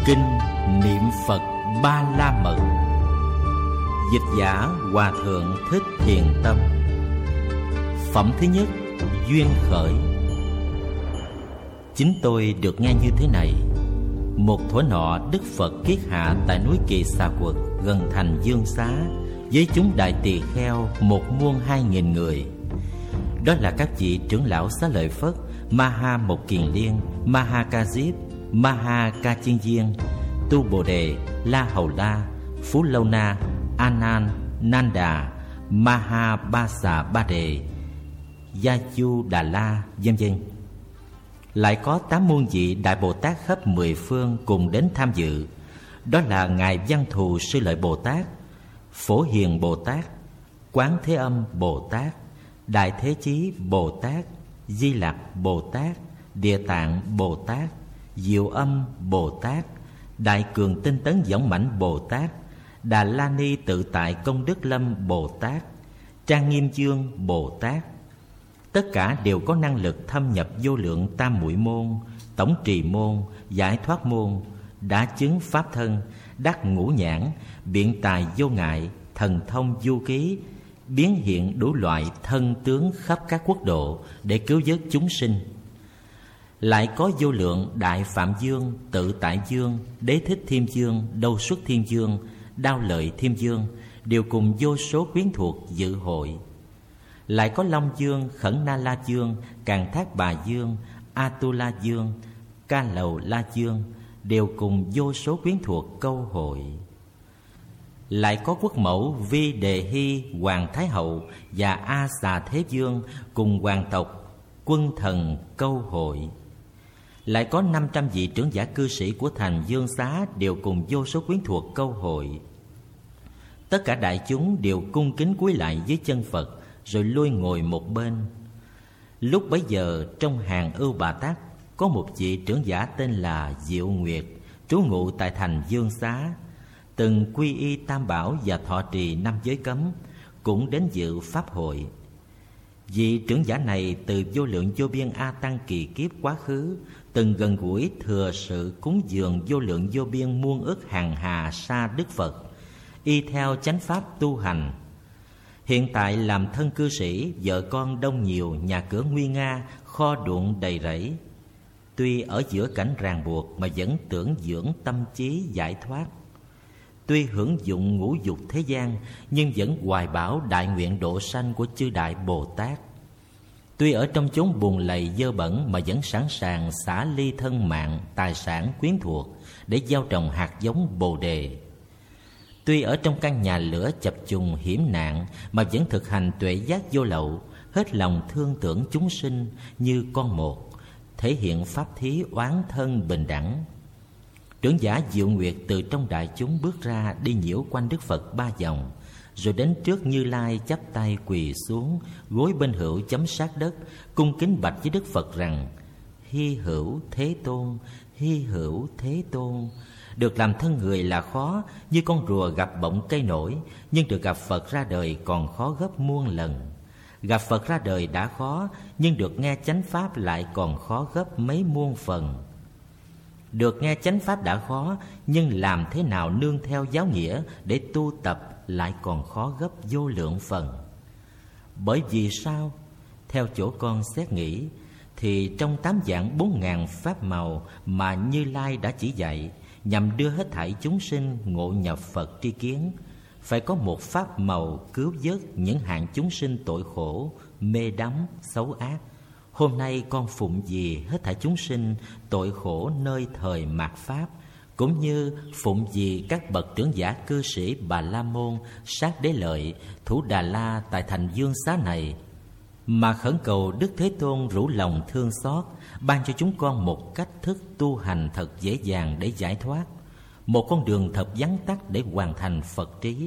Kinh Niệm Phật Ba La Mật. Dịch giả Hòa Thượng Thích Thiền Tâm. Phẩm thứ nhất, duyên khởi. Chính tôi được nghe như thế này. Một thuở nọ, Đức Phật kiết hạ tại núi Kỳ Xà Quật gần thành Dương Xá, với chúng đại tỳ kheo 1.200.000 người. Đó là các vị trưởng lão Xá Lợi Phất, Maha Một Kiền Liên, Maha Ca Diếp, Maha Ca Chiên Viên, Tu Bồ Đề, La Hầu La, Phú Lâu Na, A Nan, Nanda, Maha Ba Xà Ba Đề, Gia Chu Đà La, vân vân. Lại có 8 muôn vị Đại Bồ Tát khắp 10 phương cùng đến tham dự. Đó là Ngài Văn Thù Sư Lợi Bồ Tát, Phổ Hiền Bồ Tát, Quán Thế Âm Bồ Tát, Đại Thế Chí Bồ Tát, Di Lặc Bồ Tát, Địa Tạng Bồ Tát, Diệu Âm Bồ Tát, Đại Cường Tinh Tấn Võng Mãnh Bồ Tát, Đà La Ni Tự Tại Công Đức Lâm Bồ Tát, Trang Nghiêm Dương Bồ Tát. Tất cả đều có năng lực thâm nhập vô lượng tam muội môn, tổng trì môn, giải thoát môn, đã chứng pháp thân, đắc ngũ nhãn, biện tài vô ngại, thần thông du ký, biến hiện đủ loại thân tướng khắp các quốc độ để cứu vớt chúng sinh. Lại có vô lượng Đại Phạm Dương, Tự Tại Dương, Đế Thích Thiên Dương, Đâu Xuất Thiên Dương, Đao Lợi Thiên Dương, đều cùng vô số quyến thuộc dự hội. Lại có Long Dương, Khẩn Na La Dương, Càn Thác Bà Dương, Atula Dương, Ca Lầu La Dương, đều cùng vô số quyến thuộc câu hội. Lại có quốc mẫu Vi Đề Hy, Hoàng Thái Hậu và A Xà Thế Dương cùng hoàng tộc, quân thần câu hội. Lại có 500 vị trưởng giả cư sĩ của thành Dương Xá đều cùng vô số quyến thuộc câu hội. Tất cả đại chúng đều cung kính cúi lại dưới chân Phật, rồi lui ngồi một bên. Lúc bấy giờ, trong hàng Ưu Bà Tát có một vị trưởng giả tên là Diệu Nguyệt, trú ngụ tại thành Dương Xá, từng quy y Tam Bảo và thọ trì 5 giới cấm, cũng đến dự pháp hội. Vị trưởng giả này từ vô lượng vô biên A Tăng kỳ kiếp quá khứ, từng gần gũi thừa sự cúng dường vô lượng vô biên muôn ức hàng hà sa Đức Phật, y theo chánh pháp tu hành. Hiện tại làm thân cư sĩ, vợ con đông nhiều, nhà cửa nguy nga, kho ruộng đầy rẫy. Tuy ở giữa cảnh ràng buộc mà vẫn tưởng dưỡng tâm trí giải thoát. Tuy hưởng dụng ngũ dục thế gian, nhưng vẫn hoài bão đại nguyện độ sanh của chư Đại Bồ Tát. Tuy ở trong chốn buồn lầy dơ bẩn mà vẫn sẵn sàng xả ly thân mạng, tài sản quyến thuộc để gieo trồng hạt giống Bồ Đề. Tuy ở trong căn nhà lửa chập trùng hiểm nạn mà vẫn thực hành tuệ giác vô lậu, hết lòng thương tưởng chúng sinh như con một, thể hiện pháp thí oán thân bình đẳng. Trưởng giả Diệu Nguyệt từ trong đại chúng bước ra, đi nhiễu quanh Đức Phật 3 vòng, rồi đến trước Như Lai chắp tay quỳ xuống, gối bên hữu chấm sát đất, cung kính bạch với Đức Phật rằng: Hy hữu Thế Tôn, hy hữu Thế Tôn. Được làm thân người là khó, như con rùa gặp bọng cây nổi, nhưng được gặp Phật ra đời còn khó gấp muôn lần. Gặp Phật ra đời đã khó, nhưng được nghe chánh pháp lại còn khó gấp mấy muôn phần. Được nghe chánh pháp đã khó, nhưng làm thế nào nương theo giáo nghĩa để tu tập lại còn khó gấp vô lượng phần. Bởi vì sao? Theo chỗ con xét nghĩ, thì trong 8 dạng 4.000 pháp màu mà Như Lai đã chỉ dạy, nhằm đưa hết thảy chúng sinh ngộ nhập Phật tri kiến, phải có một pháp màu cứu vớt những hạng chúng sinh tội khổ, mê đắm, xấu ác. Hôm nay con phụng vì hết thảy chúng sinh tội khổ nơi thời mạt Pháp, cũng như phụng vì các bậc trưởng giả cư sĩ Bà La Môn, Sát Đế Lợi, Thủ Đà La tại thành Dương Xá này, mà khẩn cầu Đức Thế Tôn rủ lòng thương xót, ban cho chúng con một cách thức tu hành thật dễ dàng để giải thoát, một con đường thật vắn tắt để hoàn thành Phật trí.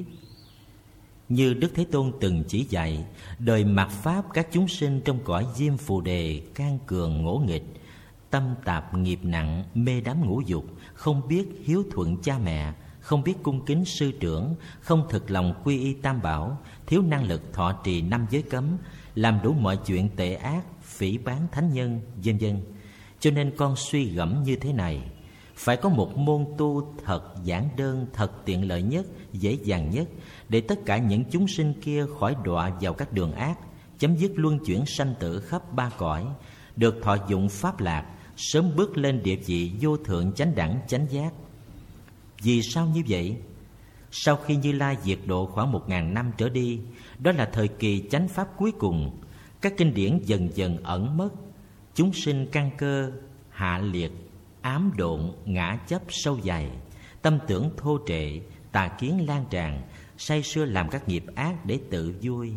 Như Đức Thế Tôn từng chỉ dạy, đời mạt Pháp các chúng sinh trong cõi Diêm Phù Đề can cường ngỗ nghịch, tâm tạp nghiệp nặng, mê đắm ngũ dục, không biết hiếu thuận cha mẹ, không biết cung kính sư trưởng, không thực lòng quy y Tam Bảo, thiếu năng lực thọ trì 5 giới cấm, làm đủ mọi chuyện tệ ác, phỉ báng thánh nhân, vân vân. Cho nên con suy gẫm như thế này: Phải có một môn tu thật giản đơn, thật tiện lợi nhất, dễ dàng nhất, để tất cả những chúng sinh kia khỏi đọa vào các đường ác, chấm dứt luân chuyển sanh tử khắp ba cõi, được thọ dụng pháp lạc, sớm bước lên địa vị vô thượng chánh đẳng chánh giác. Vì sao như vậy? Sau khi Như Lai diệt độ khoảng 1000 năm trở đi, đó là thời kỳ chánh pháp cuối cùng. Các kinh điển dần dần ẩn mất, chúng sinh căn cơ hạ liệt, ám độn, ngã chấp sâu dày, tâm tưởng thô trệ, tà kiến lan tràn, say sưa làm các nghiệp ác để tự vui.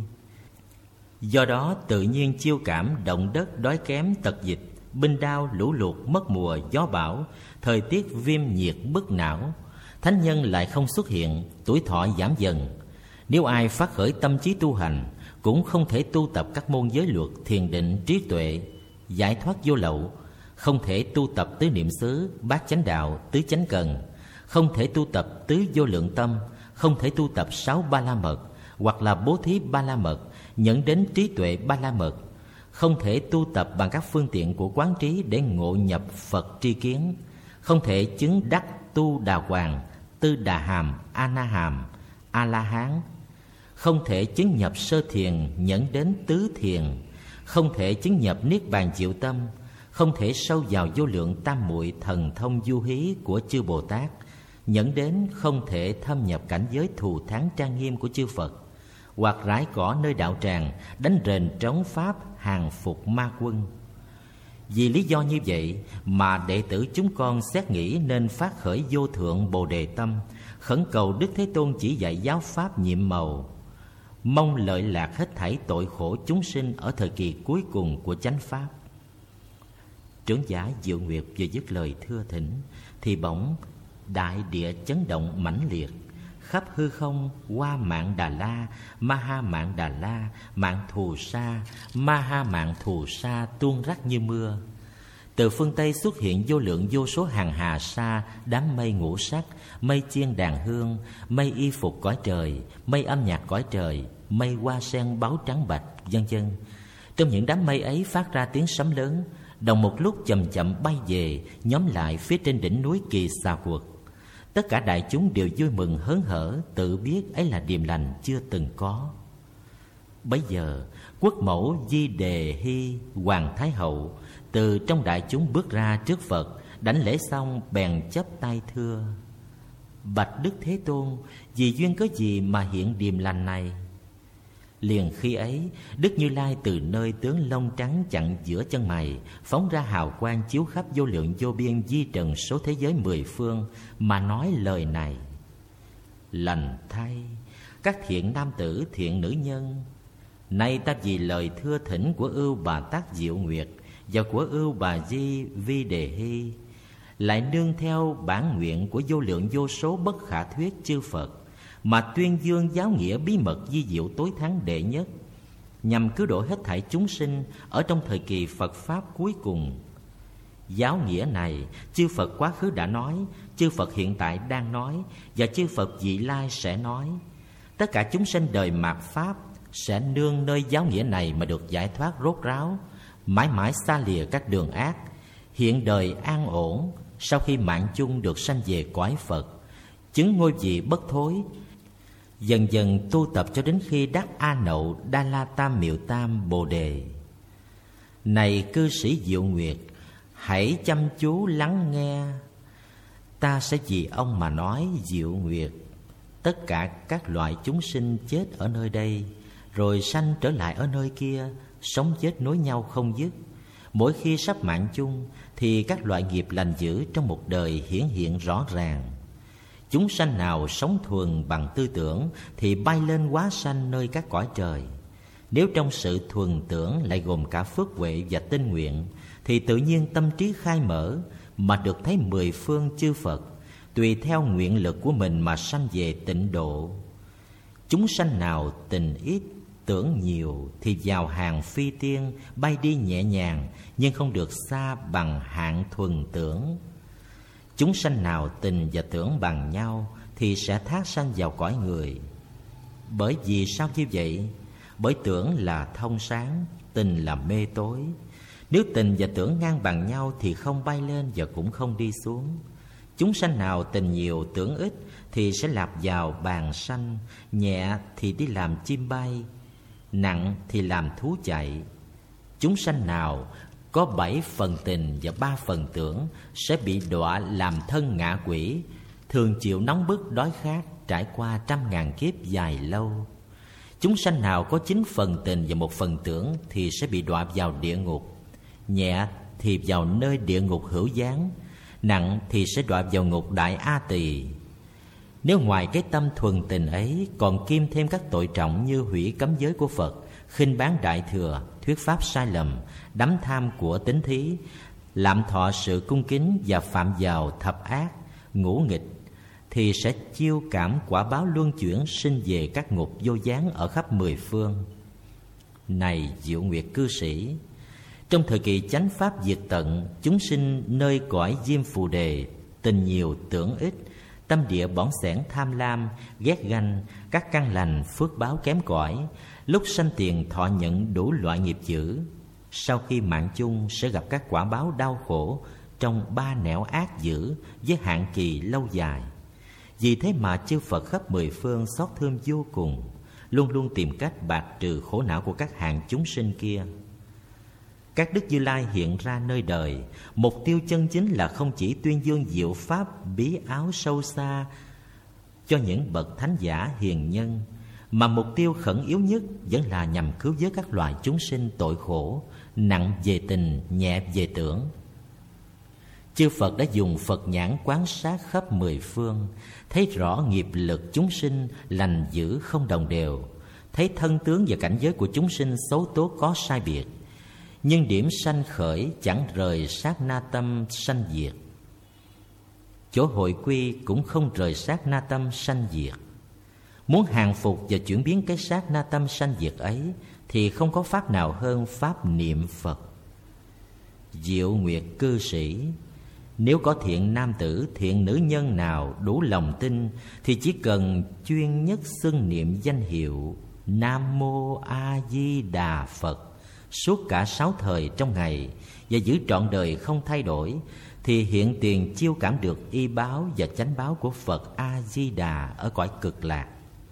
Do đó tự nhiên chiêu cảm động đất, đói kém, tật dịch, binh đao, lũ lụt, mất mùa, gió bão, thời tiết viêm nhiệt bức não. Thánh nhân lại không xuất hiện, tuổi thọ giảm dần. Nếu ai phát khởi tâm trí tu hành, cũng không thể tu tập các môn giới luật, thiền định, trí tuệ, giải thoát vô lậu, không thể tu tập tứ niệm xứ, bát chánh đạo, tứ chánh cần, không thể tu tập tứ vô lượng tâm, không thể tu tập 6 ba la mật, hoặc là bố thí ba la mật, nhận đến trí tuệ ba la mật, không thể tu tập bằng các phương tiện của quán trí để ngộ nhập Phật tri kiến, không thể chứng đắc tu đà hoàng, tư đà hàm, a na hàm, a la hán, không thể chứng nhập sơ thiền nhẫn đến tứ thiền, không thể chứng nhập niết bàn diệu tâm, không thể sâu vào vô lượng tam muội thần thông du hí của chư Bồ Tát, nhẫn đến không thể thâm nhập cảnh giới thù thắng trang nghiêm của chư Phật, hoặc rải cỏ nơi đạo tràng, đánh rền trống pháp, hàng phục ma quân. Vì lý do như vậy mà đệ tử chúng con xét nghĩ nên phát khởi vô thượng Bồ Đề tâm, khẩn cầu Đức Thế Tôn chỉ dạy giáo pháp nhiệm màu, mong lợi lạc hết thảy tội khổ chúng sinh ở thời kỳ cuối cùng của chánh pháp. Trưởng giả Diệu Nguyệt vừa dứt lời thưa thỉnh thì bỗng đại địa chấn động mãnh liệt, khắp hư không qua Mạn Đà La, Ma Ha Mạn Đà La, Mạn Thù Sa, Ma Ha Mạn Thù Sa tuôn rắc như mưa. Từ phương Tây xuất hiện vô lượng vô số hàng hà sa, đám mây ngũ sắc, mây chiên đàn hương, mây y phục cõi trời, mây âm nhạc cõi trời, mây hoa sen báo trắng bạch, vân vân. Trong những đám mây ấy phát ra tiếng sấm lớn, đồng một lúc chậm chậm bay về, nhóm lại phía trên đỉnh núi Kỳ Xà Quật. Tất cả đại chúng đều vui mừng hớn hở, tự biết ấy là điềm lành chưa từng có. Bấy giờ quốc mẫu Di Đề Hy Hoàng Thái Hậu từ trong đại chúng bước ra trước Phật, đảnh lễ xong bèn chắp tay thưa: Bạch Đức Thế Tôn, vì duyên cớ gì mà hiện điềm lành này? Liền khi ấy, Đức Như Lai từ nơi tướng lông trắng chặn giữa chân mày phóng ra hào quang chiếu khắp vô lượng vô biên di trần số thế giới 10 phương, mà nói lời này: Lành thay các thiện nam tử, thiện nữ nhân, nay ta vì lời thưa thỉnh của ưu Bà Tát Diệu Nguyệt và của ưu Bà Di Vi Đề Hy, lại nương theo bản nguyện của vô lượng vô số bất khả thuyết chư Phật, mà tuyên dương giáo nghĩa bí mật di diệu tối thắng đệ nhất, nhằm cứu độ hết thảy chúng sinh ở trong thời kỳ Phật Pháp cuối cùng. Giáo nghĩa này chư Phật quá khứ đã nói, chư Phật hiện tại đang nói, và chư Phật vị lai sẽ nói. Tất cả chúng sinh đời mạt Pháp sẽ nương nơi giáo nghĩa này mà được giải thoát rốt ráo, mãi mãi xa lìa các đường ác, hiện đời an ổn, sau khi mạng chung được sanh về cõi Phật, chứng ngôi vị bất thối, dần dần tu tập cho đến khi đắc A Nậu Đa La Tam Miệu Tam Bồ Đề. Này cư sĩ Diệu Nguyệt, hãy chăm chú lắng nghe. Ta sẽ vì ông mà nói, Diệu Nguyệt. Tất cả các loại chúng sinh chết ở nơi đây, rồi sanh trở lại ở nơi kia, sống chết nối nhau không dứt. Mỗi khi sắp mạng chung thì các loại nghiệp lành dữ trong một đời hiển hiện rõ ràng. Chúng sanh nào sống thuần bằng tư tưởng thì bay lên hóa sanh nơi các cõi trời. Nếu trong sự thuần tưởng lại gồm cả phước huệ và tinh nguyện, thì tự nhiên tâm trí khai mở mà được thấy 10 phương chư Phật, tùy theo nguyện lực của mình mà sanh về tịnh độ. Chúng sanh nào tình ít, tưởng nhiều thì vào hàng phi tiên, bay đi nhẹ nhàng, nhưng không được xa bằng hạng thuần tưởng. Chúng sanh nào tình và tưởng bằng nhau thì sẽ thác sanh vào cõi người. Bởi vì sao như vậy? Bởi tưởng là thông sáng, tình là mê tối. Nếu tình và tưởng ngang bằng nhau thì không bay lên và cũng không đi xuống. Chúng sanh nào tình nhiều tưởng ít thì sẽ lạp vào bàn sanh, nhẹ thì đi làm chim bay, nặng thì làm thú chạy. Chúng sanh nào có 7 phần tình và 3 phần tưởng sẽ bị đọa làm thân ngạ quỷ, thường chịu nóng bức đói khát, trải qua 100.000 kiếp dài lâu. Chúng sanh nào có 9 phần tình và 1 phần tưởng thì sẽ bị đọa vào địa ngục, nhẹ thì vào nơi địa ngục hữu gián, nặng thì sẽ đọa vào ngục đại A Tỳ. Nếu ngoài cái tâm thuần tình ấy còn kiêm thêm các tội trọng như hủy cấm giới của Phật, khinh bán đại thừa, thuyết pháp sai lầm, đắm tham của tín thí, lạm thọ sự cung kính và phạm vào thập ác, ngũ nghịch, thì sẽ chiêu cảm quả báo luân chuyển sinh về các ngục vô gián ở khắp 10 phương. Này Diệu Nguyệt cư sĩ, trong thời kỳ chánh pháp diệt tận, chúng sinh nơi cõi diêm phù đề, tình nhiều tưởng ít, tâm địa bỏng sẻn tham lam, ghét ganh, các căn lành phước báo kém cỏi, lúc sanh tiền thọ nhận đủ loại nghiệp dữ. Sau khi mạng chung sẽ gặp các quả báo đau khổ trong 3 nẻo ác dữ với hạn kỳ lâu dài. Vì thế mà chư Phật khắp 10 phương xót thương vô cùng, luôn luôn tìm cách bạc trừ khổ não của các hạng chúng sinh kia. Các Đức Như Lai hiện ra nơi đời, mục tiêu chân chính là không chỉ tuyên dương diệu pháp bí áo sâu xa cho những bậc thánh giả hiền nhân, mà mục tiêu khẩn yếu nhất vẫn là nhằm cứu vớt các loài chúng sinh tội khổ, nặng về tình, nhẹ về tưởng. Chư Phật đã dùng Phật nhãn quan sát khắp 10 phương, thấy rõ nghiệp lực chúng sinh lành dữ không đồng đều, thấy thân tướng và cảnh giới của chúng sinh xấu tốt có sai biệt, nhưng điểm sanh khởi chẳng rời sát na tâm sanh diệt, chỗ hội quy cũng không rời sát na tâm sanh diệt. Muốn hàng phục và chuyển biến cái sát na tâm sanh diệt ấy thì không có pháp nào hơn pháp niệm Phật. Diệu Nguyệt cư sĩ, nếu có thiện nam tử, thiện nữ nhân nào đủ lòng tin thì chỉ cần chuyên nhất xưng niệm danh hiệu Nam Mô A Di Đà Phật suốt cả 6 thời trong ngày và giữ trọn đời không thay đổi, thì hiện tiền chiêu cảm được y báo và chánh báo của Phật A Di Đà ở cõi cực lạc.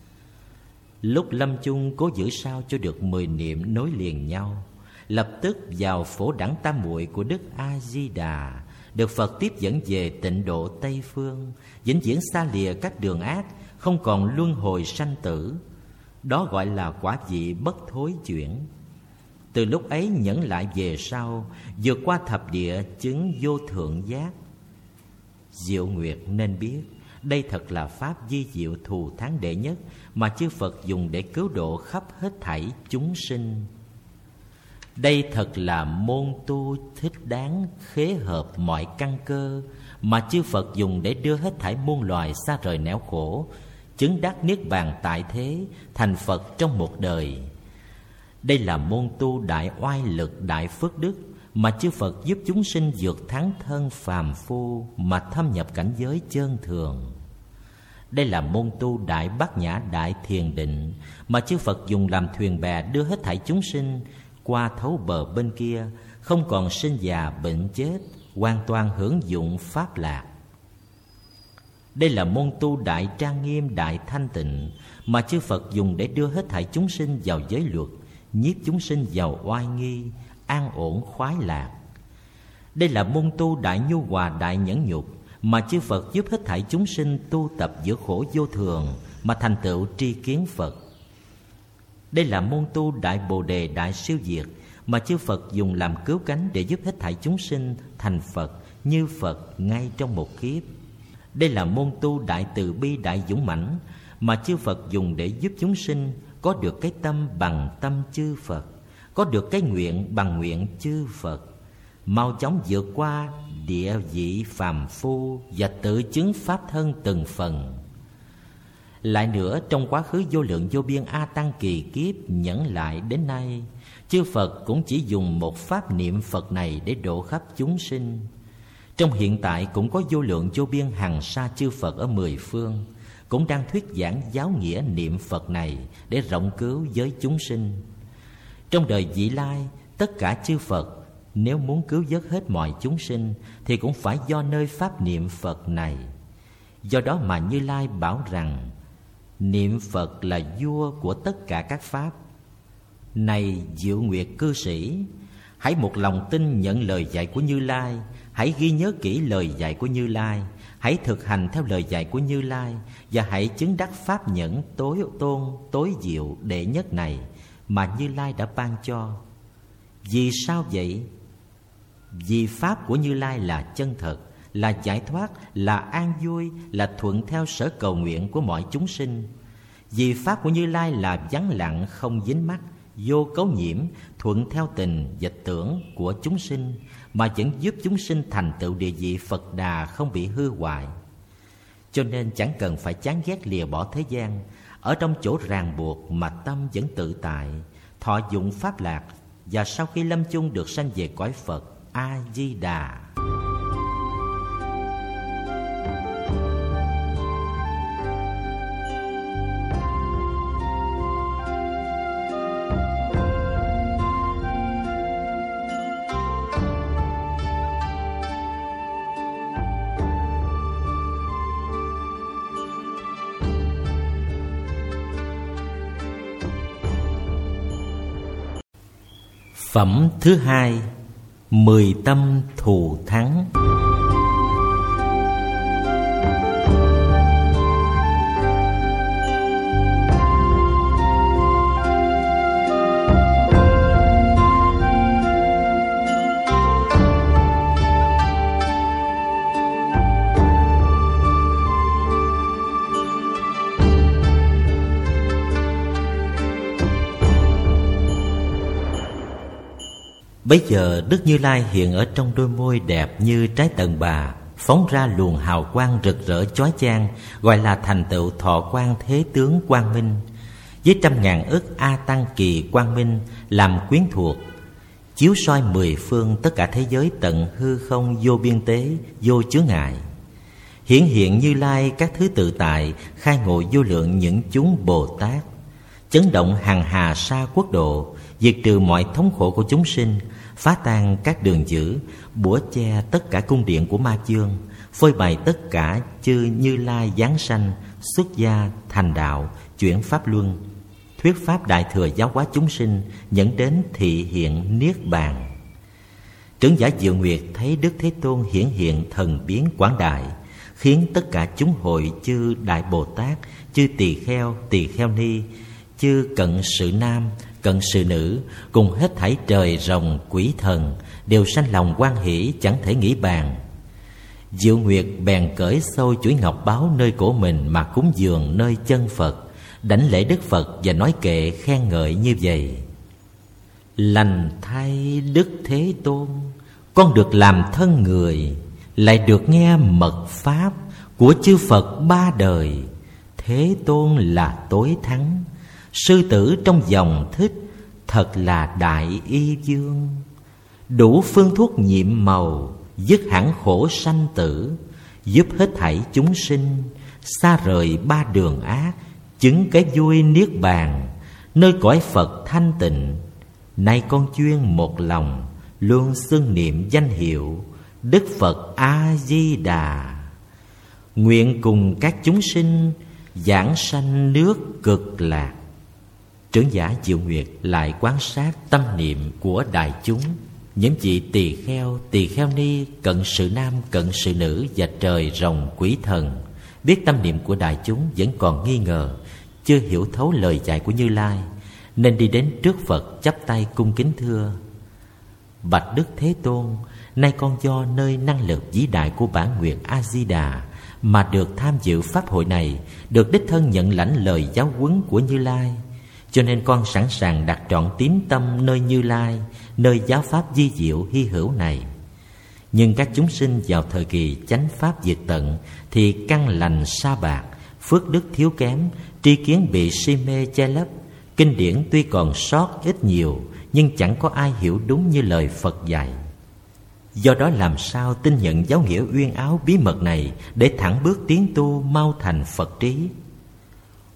Lúc lâm chung cố giữ sao cho được 10 niệm nối liền nhau, lập tức vào phổ đẳng tam muội của Đức A Di Đà, được Phật tiếp dẫn về tịnh độ Tây phương, vĩnh viễn xa lìa các đường ác, không còn luân hồi sanh tử. Đó gọi là quả vị bất thối chuyển. Từ lúc ấy nhẫn lại về sau, vượt qua thập địa chứng vô thượng giác. Diệu Nguyệt nên biết, đây thật là pháp di diệu thù thắng đệ nhất mà chư Phật dùng để cứu độ khắp hết thảy chúng sinh. Đây thật là môn tu thích đáng khế hợp mọi căn cơ mà chư Phật dùng để đưa hết thảy muôn loài xa rời nẻo khổ, chứng đắc niết bàn tại thế, thành Phật trong một đời. Đây là môn tu đại oai lực, đại phước đức mà chư Phật giúp chúng sinh vượt thắng thân phàm phu mà thâm nhập cảnh giới chân thường. Đây là môn tu đại bát nhã, đại thiền định mà chư Phật dùng làm thuyền bè đưa hết thảy chúng sinh qua thấu bờ bên kia, không còn sinh già bệnh chết, hoàn toàn hưởng dụng pháp lạc. Đây là môn tu đại trang nghiêm, đại thanh tịnh mà chư Phật dùng để đưa hết thảy chúng sinh vào giới luật, nhiếp chúng sinh vào oai nghi, an ổn khoái lạc. Đây là môn tu đại nhu hòa, đại nhẫn nhục mà chư Phật giúp hết thảy chúng sinh tu tập giữa khổ vô thường mà thành tựu tri kiến Phật. Đây là môn tu đại bồ đề, đại siêu diệt mà chư Phật dùng làm cứu cánh để giúp hết thảy chúng sinh thành Phật như Phật ngay trong một kiếp. Đây là môn tu đại từ bi, đại dũng mãnh mà chư Phật dùng để giúp chúng sinh có được cái tâm bằng tâm chư Phật, có được cái nguyện bằng nguyện chư Phật, mau chóng vượt qua địa vị phàm phu và tự chứng pháp thân từng phần. Lại nữa, trong quá khứ vô lượng vô biên A Tăng kỳ kiếp nhẫn lại đến nay, chư Phật cũng chỉ dùng một pháp niệm Phật này để độ khắp chúng sinh. Trong hiện tại cũng có vô lượng vô biên hằng sa chư Phật ở 10 phương cũng đang thuyết giảng giáo nghĩa niệm Phật này để rộng cứu giới chúng sinh. Trong đời vị lai, tất cả chư Phật Nếu muốn cứu vớt hết mọi chúng sinh thì cũng phải do nơi pháp niệm Phật này. Do đó mà Như Lai bảo rằng niệm Phật là vua của tất cả các pháp. Này Diệu Nguyệt cư sĩ, hãy một lòng tin nhận lời dạy của Như Lai. Hãy ghi nhớ kỹ lời dạy của Như Lai. Hãy thực hành theo lời dạy của Như Lai. Và hãy chứng đắc pháp nhẫn tối tôn, tối diệu đệ nhất này mà Như Lai đã ban cho. Vì sao vậy? Vì pháp của Như Lai là chân thật, là giải thoát, là an vui, là thuận theo sở cầu nguyện của mọi chúng sinh. Vì pháp của Như Lai là vắng lặng, không dính mắc, vô cấu nhiễm, thuận theo tình và tưởng của chúng sinh, mà vẫn giúp chúng sinh thành tựu địa vị Phật Đà không bị hư hoại. Cho nên chẳng cần phải chán ghét lìa bỏ thế gian, ở trong chỗ ràng buộc mà tâm vẫn tự tại, thọ dụng pháp lạc, và sau khi lâm chung được sanh về cõi Phật A Di Đà. Phẩm thứ hai, 10 tâm thù thắng. Bấy giờ Đức Như Lai hiện ở trong đôi môi đẹp như trái tần bà, phóng ra luồng hào quang rực rỡ chói chang, gọi là thành tựu thọ quang thế tướng quang minh, với 100.000 ức A Tăng kỳ quang minh làm quyến thuộc, chiếu soi 10 phương tất cả thế giới tận hư không vô biên tế, vô chướng ngại. Hiển hiện Như Lai các thứ tự tại, khai ngộ vô lượng những chúng Bồ Tát, chấn động hằng hà sa quốc độ, diệt trừ mọi thống khổ của chúng sinh, phá tan các đường dữ, bủa che tất cả cung điện của ma chương, phơi bày tất cả chư Như Lai giáng sanh, xuất gia thành đạo, chuyển pháp luân, thuyết pháp đại thừa giáo hóa chúng sinh, dẫn đến thị hiện niết bàn. Trưởng giả Diệu Nguyệt thấy Đức Thế Tôn hiển hiện thần biến quảng đại, khiến tất cả chúng hội chư Đại Bồ Tát, chư Tỳ Kheo Ni, chư Cận Sự Nam, Cận Sự Nữ, cùng hết thảy trời rồng quỷ thần đều sanh lòng hoan hỷ, chẳng thể nghĩ bàn. Diệu Nguyệt bèn cởi sâu chuỗi ngọc báu nơi cổ mình mà cúng dường nơi chân Phật, đảnh lễ Đức Phật và nói kệ khen ngợi như vậy: Lành thay Đức Thế Tôn, con được làm thân người, lại được nghe mật pháp của chư Phật ba đời. Thế Tôn là tối thắng, sư tử trong dòng thích, thật là đại y vương. Đủ phương thuốc nhiệm màu, dứt hẳn khổ sanh tử, giúp hết thảy chúng sinh xa rời ba đường ác, chứng cái vui niết bàn, nơi cõi Phật thanh tịnh. Nay con chuyên một lòng, luôn xưng niệm danh hiệu Đức Phật A Di Đà, nguyện cùng các chúng sinh giảng sanh nước cực lạc. Trưởng giả Diệu Nguyệt lại quan sát tâm niệm của đại chúng. Những vị Tỳ Kheo Ni, Cận Sự Nam, Cận Sự Nữ và trời rồng quỷ thần biết tâm niệm của đại chúng vẫn còn nghi ngờ, chưa hiểu thấu lời dạy của Như Lai, nên đi đến trước Phật chắp tay cung kính thưa: Bạch Đức Thế Tôn, nay con do nơi năng lực vĩ đại của bản nguyện A Di Đà mà được tham dự pháp hội này, được đích thân nhận lãnh lời giáo huấn của Như Lai, cho nên con sẵn sàng đặt trọn tín tâm nơi Như Lai, nơi giáo pháp di diệu hy hữu này. Nhưng các chúng sinh vào thời kỳ chánh pháp diệt tận thì căn lành sa bạc, phước đức thiếu kém, tri kiến bị si mê che lấp, kinh điển tuy còn sót ít nhiều nhưng chẳng có ai hiểu đúng như lời Phật dạy. Do đó làm sao tin nhận giáo nghĩa uyên áo bí mật này để thẳng bước tiến tu mau thành Phật trí?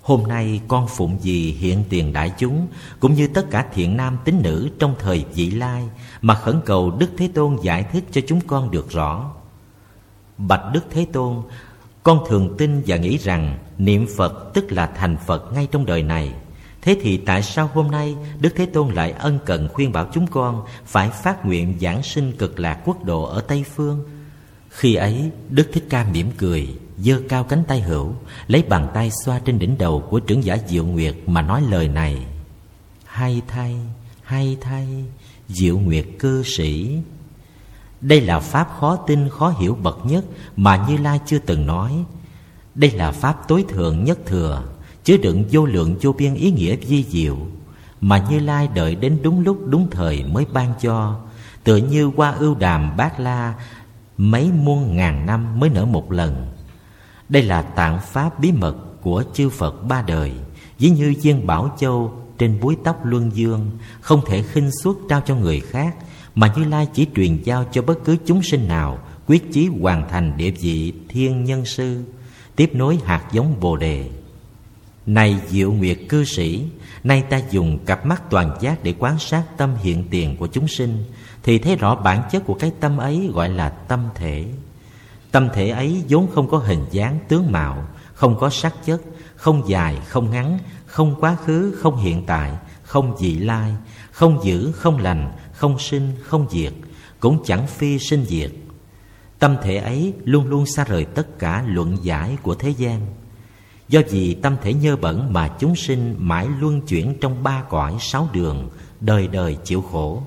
Hôm nay con phụng vì hiện tiền đại chúng, cũng như tất cả thiện nam tín nữ trong thời vị lai, mà khẩn cầu Đức Thế Tôn giải thích cho chúng con được rõ. Bạch Đức Thế Tôn, con thường tin và nghĩ rằng niệm Phật tức là thành Phật ngay trong đời này. Thế thì tại sao hôm nay Đức Thế Tôn lại ân cần khuyên bảo chúng con phải phát nguyện giảng sinh Cực Lạc quốc độ ở Tây Phương? Khi ấy Đức Thích Ca mỉm cười, giơ cao cánh tay hữu, lấy bàn tay xoa trên đỉnh đầu của trưởng giả Diệu Nguyệt mà nói lời này: hay thay, Diệu Nguyệt cư sĩ. Đây là pháp khó tin khó hiểu bậc nhất mà Như Lai chưa từng nói. Đây là pháp tối thượng nhất thừa, chứa đựng vô lượng vô biên ý nghĩa vi diệu, mà Như Lai đợi đến đúng lúc đúng thời mới ban cho, tựa như hoa ưu đàm bát la mấy muôn ngàn năm mới nở một lần. Đây là tạng pháp bí mật của chư Phật ba đời, ví như viên bảo châu trên búi tóc luân dương, không thể khinh suất trao cho người khác, mà Như Lai chỉ truyền giao cho bất cứ chúng sinh nào quyết chí hoàn thành địa vị thiên nhân sư, tiếp nối hạt giống Bồ Đề. Này Diệu Nguyệt cư sĩ, nay ta dùng cặp mắt toàn giác để quan sát tâm hiện tiền của chúng sinh, thì thấy rõ bản chất của cái tâm ấy gọi là tâm thể. Tâm thể ấy vốn không có hình dáng tướng mạo, không có sắc chất, không dài không ngắn, không quá khứ không hiện tại, không vị lai, không dữ không lành, không sinh không diệt, cũng chẳng phi sinh diệt. Tâm thể ấy luôn luôn xa rời tất cả luận giải của thế gian. Do vì tâm thể nhơ bẩn mà chúng sinh mãi luân chuyển trong ba cõi sáu đường, đời đời chịu khổ.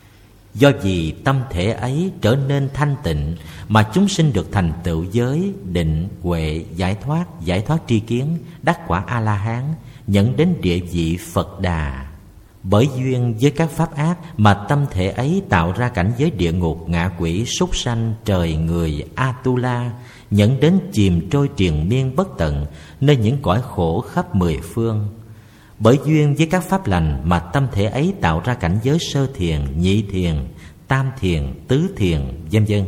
Do vì tâm thể ấy trở nên thanh tịnh mà chúng sinh được thành tựu giới, định, huệ, giải thoát tri kiến, đắc quả A-la-hán, nhận đến địa vị Phật Đà. Bởi duyên với các pháp ác mà tâm thể ấy tạo ra cảnh giới địa ngục, ngạ quỷ, súc sanh, trời người, Atula, nhận đến chìm trôi triền miên bất tận, nơi những cõi khổ khắp mười phương. Bởi duyên với các pháp lành mà tâm thể ấy tạo ra cảnh giới sơ thiền, nhị thiền, tam thiền, tứ thiền, vân vân.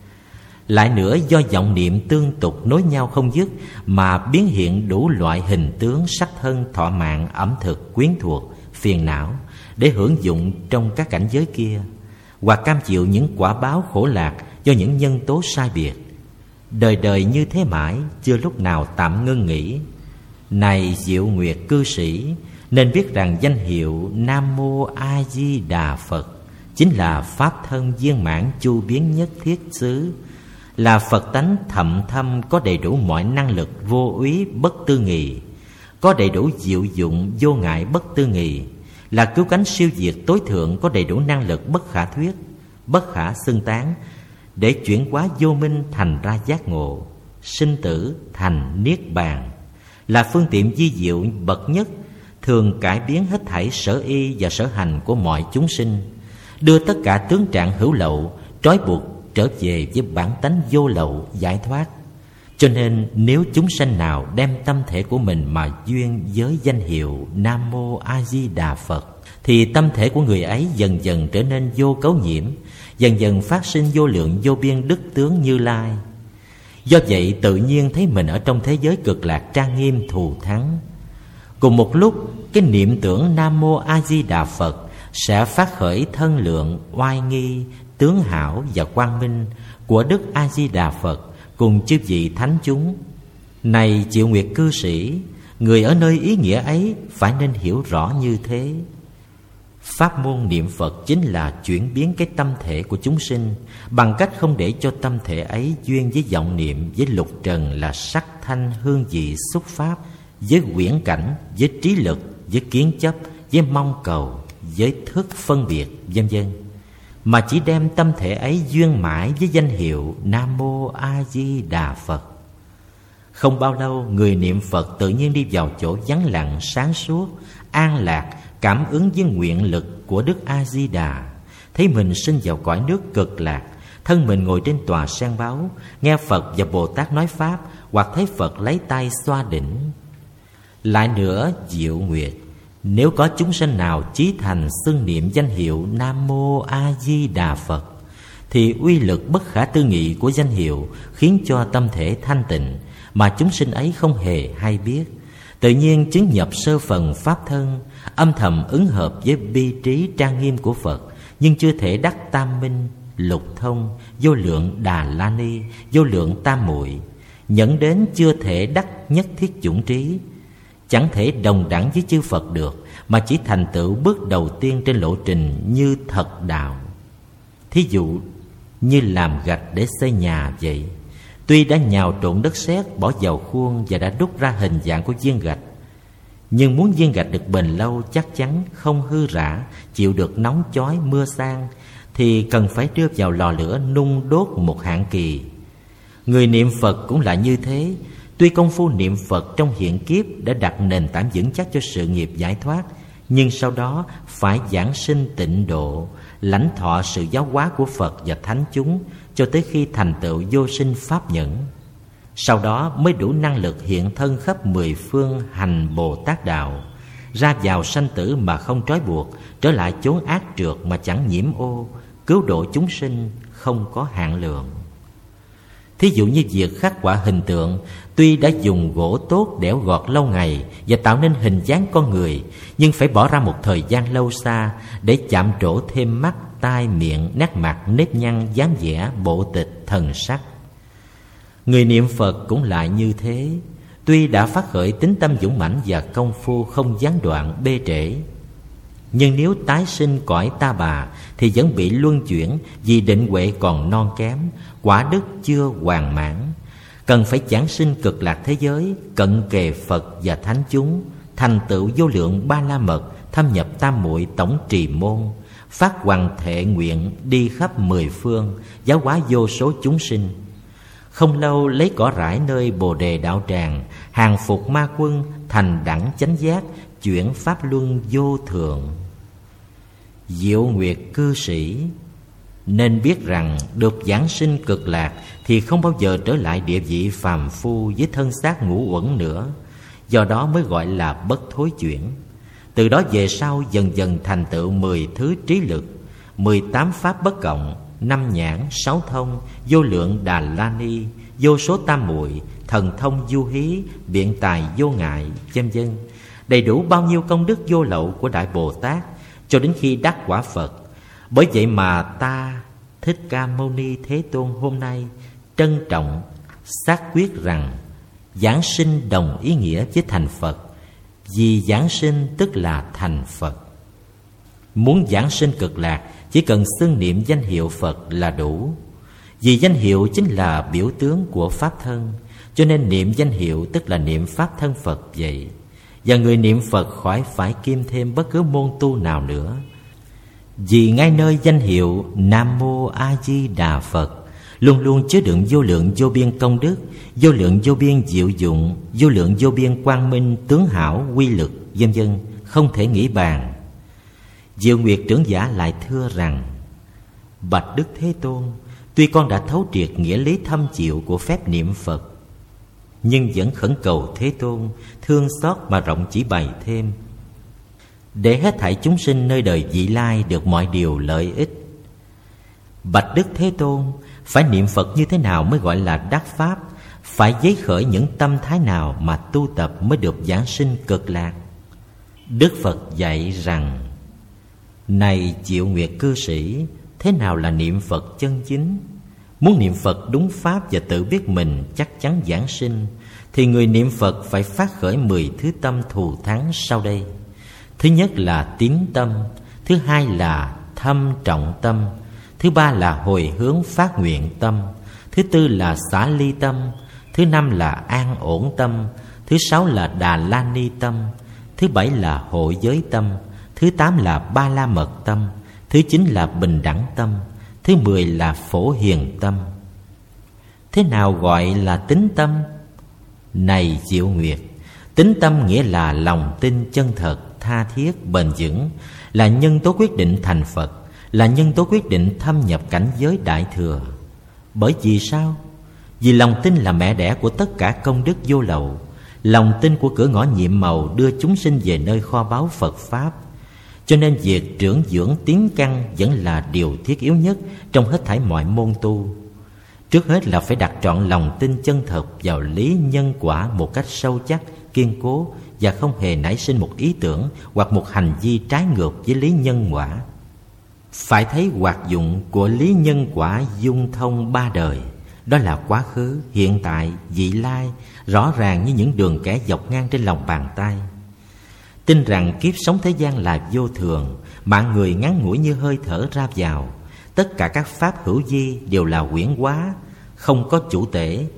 Lại nữa do vọng niệm tương tục nối nhau không dứt mà biến hiện đủ loại hình tướng, sắc thân, thọ mạng, ẩm thực, quyến thuộc, phiền não để hưởng dụng trong các cảnh giới kia, hoặc cam chịu những quả báo khổ lạc do những nhân tố sai biệt. Đời đời như thế mãi, chưa lúc nào tạm ngưng nghỉ. Này Diệu Nguyệt cư sĩ, nên biết rằng danh hiệu Nam Mô A Di Đà Phật chính là pháp thân viên mãn chu biến nhất thiết xứ, là Phật tánh thậm thâm, có đầy đủ mọi năng lực vô úy bất tư nghì, có đầy đủ diệu dụng vô ngại bất tư nghì, là cứu cánh siêu diệt tối thượng, có đầy đủ năng lực bất khả thuyết, bất khả xưng tán, để chuyển hóa vô minh thành ra giác ngộ, sinh tử thành niết bàn, là phương tiện vi diệu bậc nhất, thường cải biến hết thảy sở y và sở hành của mọi chúng sinh, đưa tất cả tướng trạng hữu lậu trói buộc trở về với bản tánh vô lậu giải thoát. Cho nên nếu chúng sanh nào đem tâm thể của mình mà duyên với danh hiệu Nam Mô A Di Đà Phật, thì tâm thể của người ấy dần dần trở nên vô cấu nhiễm, dần dần phát sinh vô lượng vô biên đức tướng Như Lai. Do vậy tự nhiên thấy mình ở trong thế giới cực lạc trang nghiêm thù thắng. Cùng một lúc, cái niệm tưởng Nam Mô A Di Đà Phật sẽ phát khởi thân lượng, oai nghi, tướng hảo và quang minh của Đức A Di Đà Phật cùng chư vị thánh chúng. Này Diệu Nguyệt cư sĩ, người ở nơi ý nghĩa ấy phải nên hiểu rõ như thế. Pháp môn niệm Phật chính là chuyển biến cái tâm thể của chúng sinh bằng cách không để cho tâm thể ấy duyên với vọng niệm, với lục trần là sắc thanh hương vị xúc pháp, với quyển cảnh, với trí lực, với kiến chấp, với mong cầu, với thức phân biệt, vân vân, mà chỉ đem tâm thể ấy duyên mãi với danh hiệu Nam Mô A Di Đà Phật. Không bao lâu, người niệm Phật tự nhiên đi vào chỗ vắng lặng, sáng suốt, an lạc, cảm ứng với nguyện lực của Đức A Di Đà, thấy mình sinh vào cõi nước cực lạc, thân mình ngồi trên tòa sen báu, nghe Phật và Bồ Tát nói pháp, hoặc thấy Phật lấy tay xoa đỉnh. Lại nữa, Diệu Nguyệt, nếu có chúng sanh nào chí thành xưng niệm danh hiệu Nam Mô A Di Đà Phật, thì uy lực bất khả tư nghị của danh hiệu khiến cho tâm thể thanh tịnh mà chúng sinh ấy không hề hay biết. tự nhiên chứng nhập sơ phần pháp thân, âm thầm ứng hợp với bi trí trang nghiêm của Phật, nhưng chưa thể đắc tam minh, lục thông, vô lượng Đà La Ni, vô lượng tam muội, nhẫn đến chưa thể đắc nhất thiết chủng trí, chẳng thể đồng đẳng với chư Phật được, mà chỉ thành tựu bước đầu tiên trên lộ trình như thật đạo. Thí dụ như làm gạch để xây nhà vậy, tuy đã nhào trộn đất sét, bỏ vào khuôn và đã đúc ra hình dạng của viên gạch, nhưng muốn viên gạch được bền lâu, chắc chắn, không hư rã, chịu được nóng chói mưa sang, thì cần phải đưa vào lò lửa nung đốt một hạn kỳ. Người niệm Phật cũng là như thế. Tuy công phu niệm Phật trong hiện kiếp đã đặt nền tảng vững chắc cho sự nghiệp giải thoát, nhưng sau đó phải giảng sinh tịnh độ, lãnh thọ sự giáo hóa của Phật và thánh chúng cho tới khi thành tựu vô sinh pháp nhẫn. Sau đó mới đủ năng lực hiện thân khắp mười phương hành Bồ Tát đạo, ra vào sanh tử mà không trói buộc, trở lại chốn ác trượt mà chẳng nhiễm ô, cứu độ chúng sinh không có hạn lượng. Thí dụ như việc khắc họa hình tượng, tuy đã dùng gỗ tốt đẽo gọt lâu ngày và tạo nên hình dáng con người, nhưng phải bỏ ra một thời gian lâu xa để chạm trổ thêm mắt, tai, miệng, nét mặt, nếp nhăn, dáng vẻ, bộ tịch, thần sắc. Người niệm Phật cũng lại như thế. Tuy đã phát khởi tín tâm dũng mãnh và công phu không gián đoạn bê trễ, nhưng nếu tái sinh cõi ta bà thì vẫn bị luân chuyển, vì định huệ còn non kém, quả đức chưa hoàn mãn. Cần phải giảng sinh cực lạc thế giới, cận kề Phật và thánh chúng, thành tựu vô lượng ba la mật, thâm nhập tam muội tổng trì môn, phát hoàng thệ nguyện đi khắp mười phương, giáo hóa vô số chúng sinh. Không lâu lấy cỏ rải nơi Bồ Đề đạo tràng, hàng phục ma quân, thành đẳng chánh giác, chuyển pháp luân vô thượng. Diệu Nguyệt cư sĩ nên biết rằng được giảng sinh cực lạc thì không bao giờ trở lại địa vị phàm phu với thân xác ngũ uẩn nữa, do đó mới gọi là bất thối chuyển. Từ đó về sau dần dần thành tựu 10 thứ trí lực, 18 pháp bất cộng, 5 nhãn, 6 thông, vô lượng Đà La Ni, vô số tam muội, thần thông du hí, biện tài vô ngại, vân vân, đầy đủ bao nhiêu công đức vô lậu của Đại Bồ Tát cho đến khi đắc quả Phật. Bởi vậy mà ta Thích Ca Mâu Ni Thế Tôn hôm nay trân trọng xác quyết rằng giảng sinh đồng ý nghĩa với thành Phật, vì giảng sinh tức là thành Phật. Muốn giảng sinh cực lạc chỉ cần xưng niệm danh hiệu Phật là đủ, vì danh hiệu chính là biểu tướng của pháp thân, cho nên niệm danh hiệu tức là niệm pháp thân Phật vậy. Và người niệm Phật khỏi phải kiêm thêm bất cứ môn tu nào nữa, vì ngay nơi danh hiệu Nam Mô A Di Đà Phật luôn luôn chứa đựng vô lượng vô biên công đức, vô lượng vô biên diệu dụng, vô lượng vô biên quang minh, tướng hảo, quy lực, vân vân, không thể nghĩ bàn. Diệu Nguyệt trưởng giả lại thưa rằng: Bạch Đức Thế Tôn, tuy con đã thấu triệt nghĩa lý thâm diệu của phép niệm Phật, nhưng vẫn khẩn cầu Thế Tôn thương xót mà rộng chỉ bày thêm, để hết thảy chúng sinh nơi đời vị lai được mọi điều lợi ích. Bạch Đức Thế Tôn, phải niệm Phật như thế nào mới gọi là đắc pháp? Phải giấy khởi những tâm thái nào mà tu tập mới được giảng sinh cực lạc? Đức Phật dạy rằng: Này Diệu Nguyệt cư sĩ, thế nào là niệm Phật chân chính? Muốn niệm Phật đúng pháp và tự biết mình chắc chắn giảng sinh, thì người niệm Phật phải phát khởi 10 thứ tâm thù thắng sau đây. Thứ nhất là tín tâm, thứ hai là thâm trọng tâm, thứ ba là hồi hướng phát nguyện tâm, thứ tư là xả ly tâm, thứ năm là an ổn tâm, thứ sáu là Đà La Ni tâm, thứ bảy là hội giới tâm, thứ tám là Ba La Mật tâm, thứ chín là bình đẳng tâm, thứ 10 là phổ hiền tâm. Thế nào gọi là tín tâm? Này Diệu Nguyệt, tín tâm nghĩa là lòng tin chân thật, tha thiết, bền vững, là nhân tố quyết định thành Phật, là nhân tố quyết định thâm nhập cảnh giới đại thừa. Bởi vì sao? Vì lòng tin là mẹ đẻ của tất cả công đức vô lậu, lòng tin của cửa ngõ nhiệm màu đưa chúng sinh về nơi kho báu Phật Pháp. Cho nên việc trưởng dưỡng tiến căn vẫn là điều thiết yếu nhất trong hết thảy mọi môn tu. Trước hết là phải đặt trọn lòng tin chân thật vào lý nhân quả một cách sâu chắc, kiên cố và không hề nảy sinh một ý tưởng hoặc một hành vi trái ngược với lý nhân quả. Phải thấy hoạt dụng của lý nhân quả dung thông ba đời, đó là quá khứ, hiện tại, vị lai, rõ ràng như những đường kẻ dọc ngang trên lòng bàn tay. Tin rằng kiếp sống thế gian là vô thường, mạng người ngắn ngủi như hơi thở ra vào. Tất cả các pháp hữu vi đều là huyễn hóa, không có chủ tể.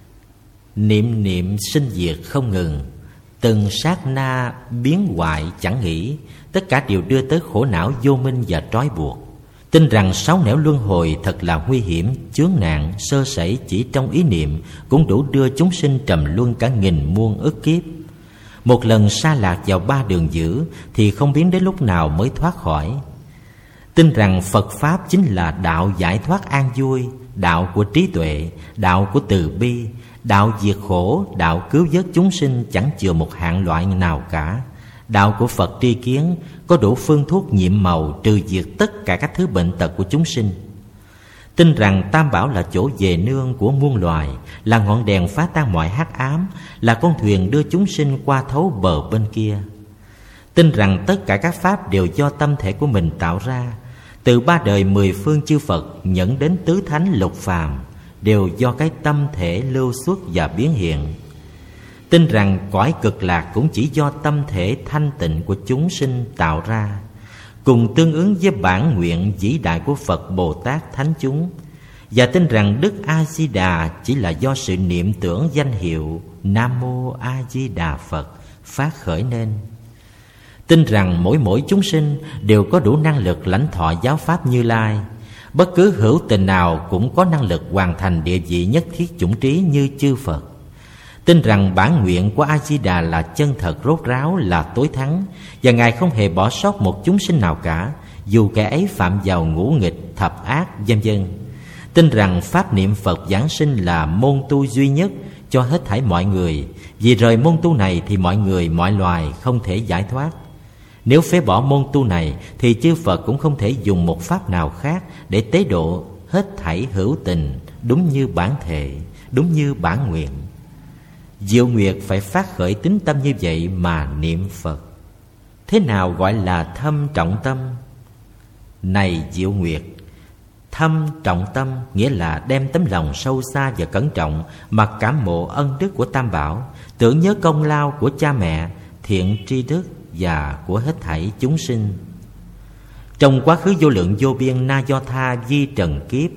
Niệm niệm sinh diệt không ngừng, từng sát na biến hoại chẳng nghỉ. Tất cả đều đưa tới khổ não vô minh và trói buộc. Tin rằng sáu nẻo luân hồi thật là nguy hiểm, chướng nạn, sơ sẩy chỉ trong ý niệm cũng đủ đưa chúng sinh trầm luân cả nghìn muôn ức kiếp. Một lần sa lạc vào ba đường dữ thì không biết đến lúc nào mới thoát khỏi. Tin rằng Phật Pháp chính là đạo giải thoát an vui, đạo của trí tuệ, đạo của từ bi, đạo diệt khổ, đạo cứu vớt chúng sinh chẳng chừa một hạng loại nào cả. Đạo của Phật tri kiến có đủ phương thuốc nhiệm màu trừ diệt tất cả các thứ bệnh tật của chúng sinh. Tin rằng Tam Bảo là chỗ về nương của muôn loài, là ngọn đèn phá tan mọi hắc ám, là con thuyền đưa chúng sinh qua thấu bờ bên kia. Tin rằng tất cả các pháp đều do tâm thể của mình tạo ra, từ ba đời mười phương chư Phật nhận đến tứ thánh lục phàm đều do cái tâm thể lưu xuất và biến hiện. Tin rằng cõi cực lạc cũng chỉ do tâm thể thanh tịnh của chúng sinh tạo ra, cùng tương ứng với bản nguyện vĩ đại của Phật Bồ Tát thánh chúng. Và tin rằng Đức A Di Đà chỉ là do sự niệm tưởng danh hiệu Nam Mô A Di Đà Phật phát khởi nên. Tin rằng mỗi chúng sinh đều có đủ năng lực lãnh thọ giáo pháp Như Lai. Bất cứ hữu tình nào cũng có năng lực hoàn thành địa vị nhất thiết chủng trí như chư Phật. Tin rằng bản nguyện của A Di Đà là chân thật rốt ráo, là tối thắng, và Ngài không hề bỏ sót một chúng sinh nào cả, dù kẻ ấy phạm vào ngũ nghịch, thập ác, vân vân. Tin rằng pháp niệm Phật giảng sinh là môn tu duy nhất cho hết thảy mọi người, vì rời môn tu này thì mọi người, mọi loài không thể giải thoát. Nếu phế bỏ môn tu này thì chư Phật cũng không thể dùng một pháp nào khác để tế độ hết thảy hữu tình, đúng như bản thệ, đúng như bản nguyện. Diệu Nguyệt phải phát khởi tín tâm như vậy mà niệm Phật. Thế nào gọi là thâm trọng tâm? Này Diệu Nguyệt, thâm trọng tâm nghĩa là đem tấm lòng sâu xa và cẩn trọng mà cảm mộ ân đức của Tam Bảo, tưởng nhớ công lao của cha mẹ, thiện tri thức và của hết thảy chúng sinh. Trong quá khứ vô lượng vô biên na do tha vi trần kiếp,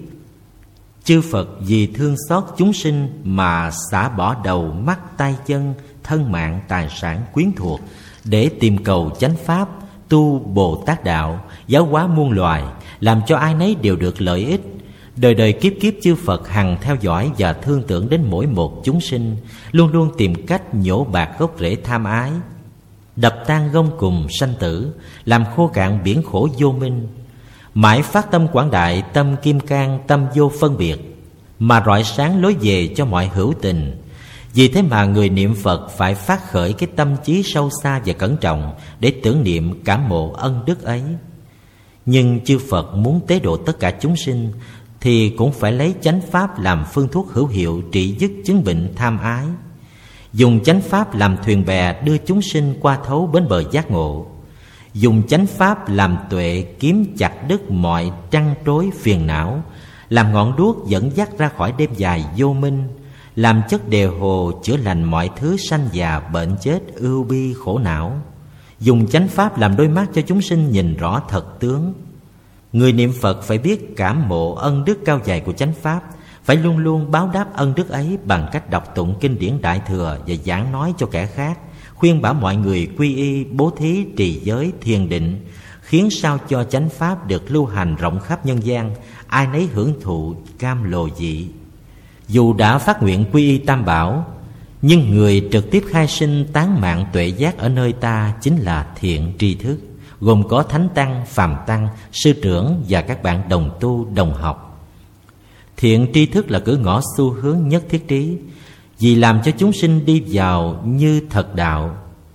chư Phật vì thương xót chúng sinh mà xả bỏ đầu mắt tay chân, thân mạng tài sản quyến thuộc để tìm cầu chánh pháp, tu Bồ Tát đạo, giáo hóa muôn loài, làm cho ai nấy đều được lợi ích. Đời đời kiếp kiếp chư Phật hằng theo dõi và thương tưởng đến mỗi một chúng sinh, luôn luôn tìm cách nhổ bạc gốc rễ tham ái, đập tan gông cùm sanh tử, làm khô cạn biển khổ vô minh. Mãi phát tâm quảng đại, tâm kim cang, tâm vô phân biệt, mà rọi sáng lối về cho mọi hữu tình. Vì thế mà người niệm Phật phải phát khởi cái tâm trí sâu xa và cẩn trọng để tưởng niệm cảm mộ ân đức ấy. Nhưng chư Phật muốn tế độ tất cả chúng sinh thì cũng phải lấy chánh pháp làm phương thuốc hữu hiệu trị dứt chứng bệnh tham ái, dùng chánh pháp làm thuyền bè đưa chúng sinh qua thấu bến bờ giác ngộ, dùng chánh pháp làm tuệ kiếm chặt đứt mọi trăn trối phiền não, làm ngọn đuốc dẫn dắt ra khỏi đêm dài vô minh, làm chất đề hồ chữa lành mọi thứ sanh già bệnh chết ưu bi khổ não, dùng chánh pháp làm đôi mắt cho chúng sinh nhìn rõ thật tướng. Người niệm Phật phải biết cảm mộ ân đức cao dày của chánh pháp, phải luôn luôn báo đáp ân đức ấy bằng cách đọc tụng kinh điển Đại Thừa và giảng nói cho kẻ khác, khuyên bảo mọi người quy y, bố thí, trì giới, thiền định, khiến sao cho chánh pháp được lưu hành rộng khắp nhân gian, ai nấy hưởng thụ cam lồ dị. Dù đã phát nguyện quy y Tam Bảo, nhưng người trực tiếp khai sinh tán mạng tuệ giác ở nơi ta chính là thiện tri thức, gồm có thánh tăng, phàm tăng, sư trưởng và các bạn đồng tu đồng học. Thiện tri thức là cửa ngõ xu hướng nhất thiết trí, vì làm cho chúng sinh đi vào như thật đạo.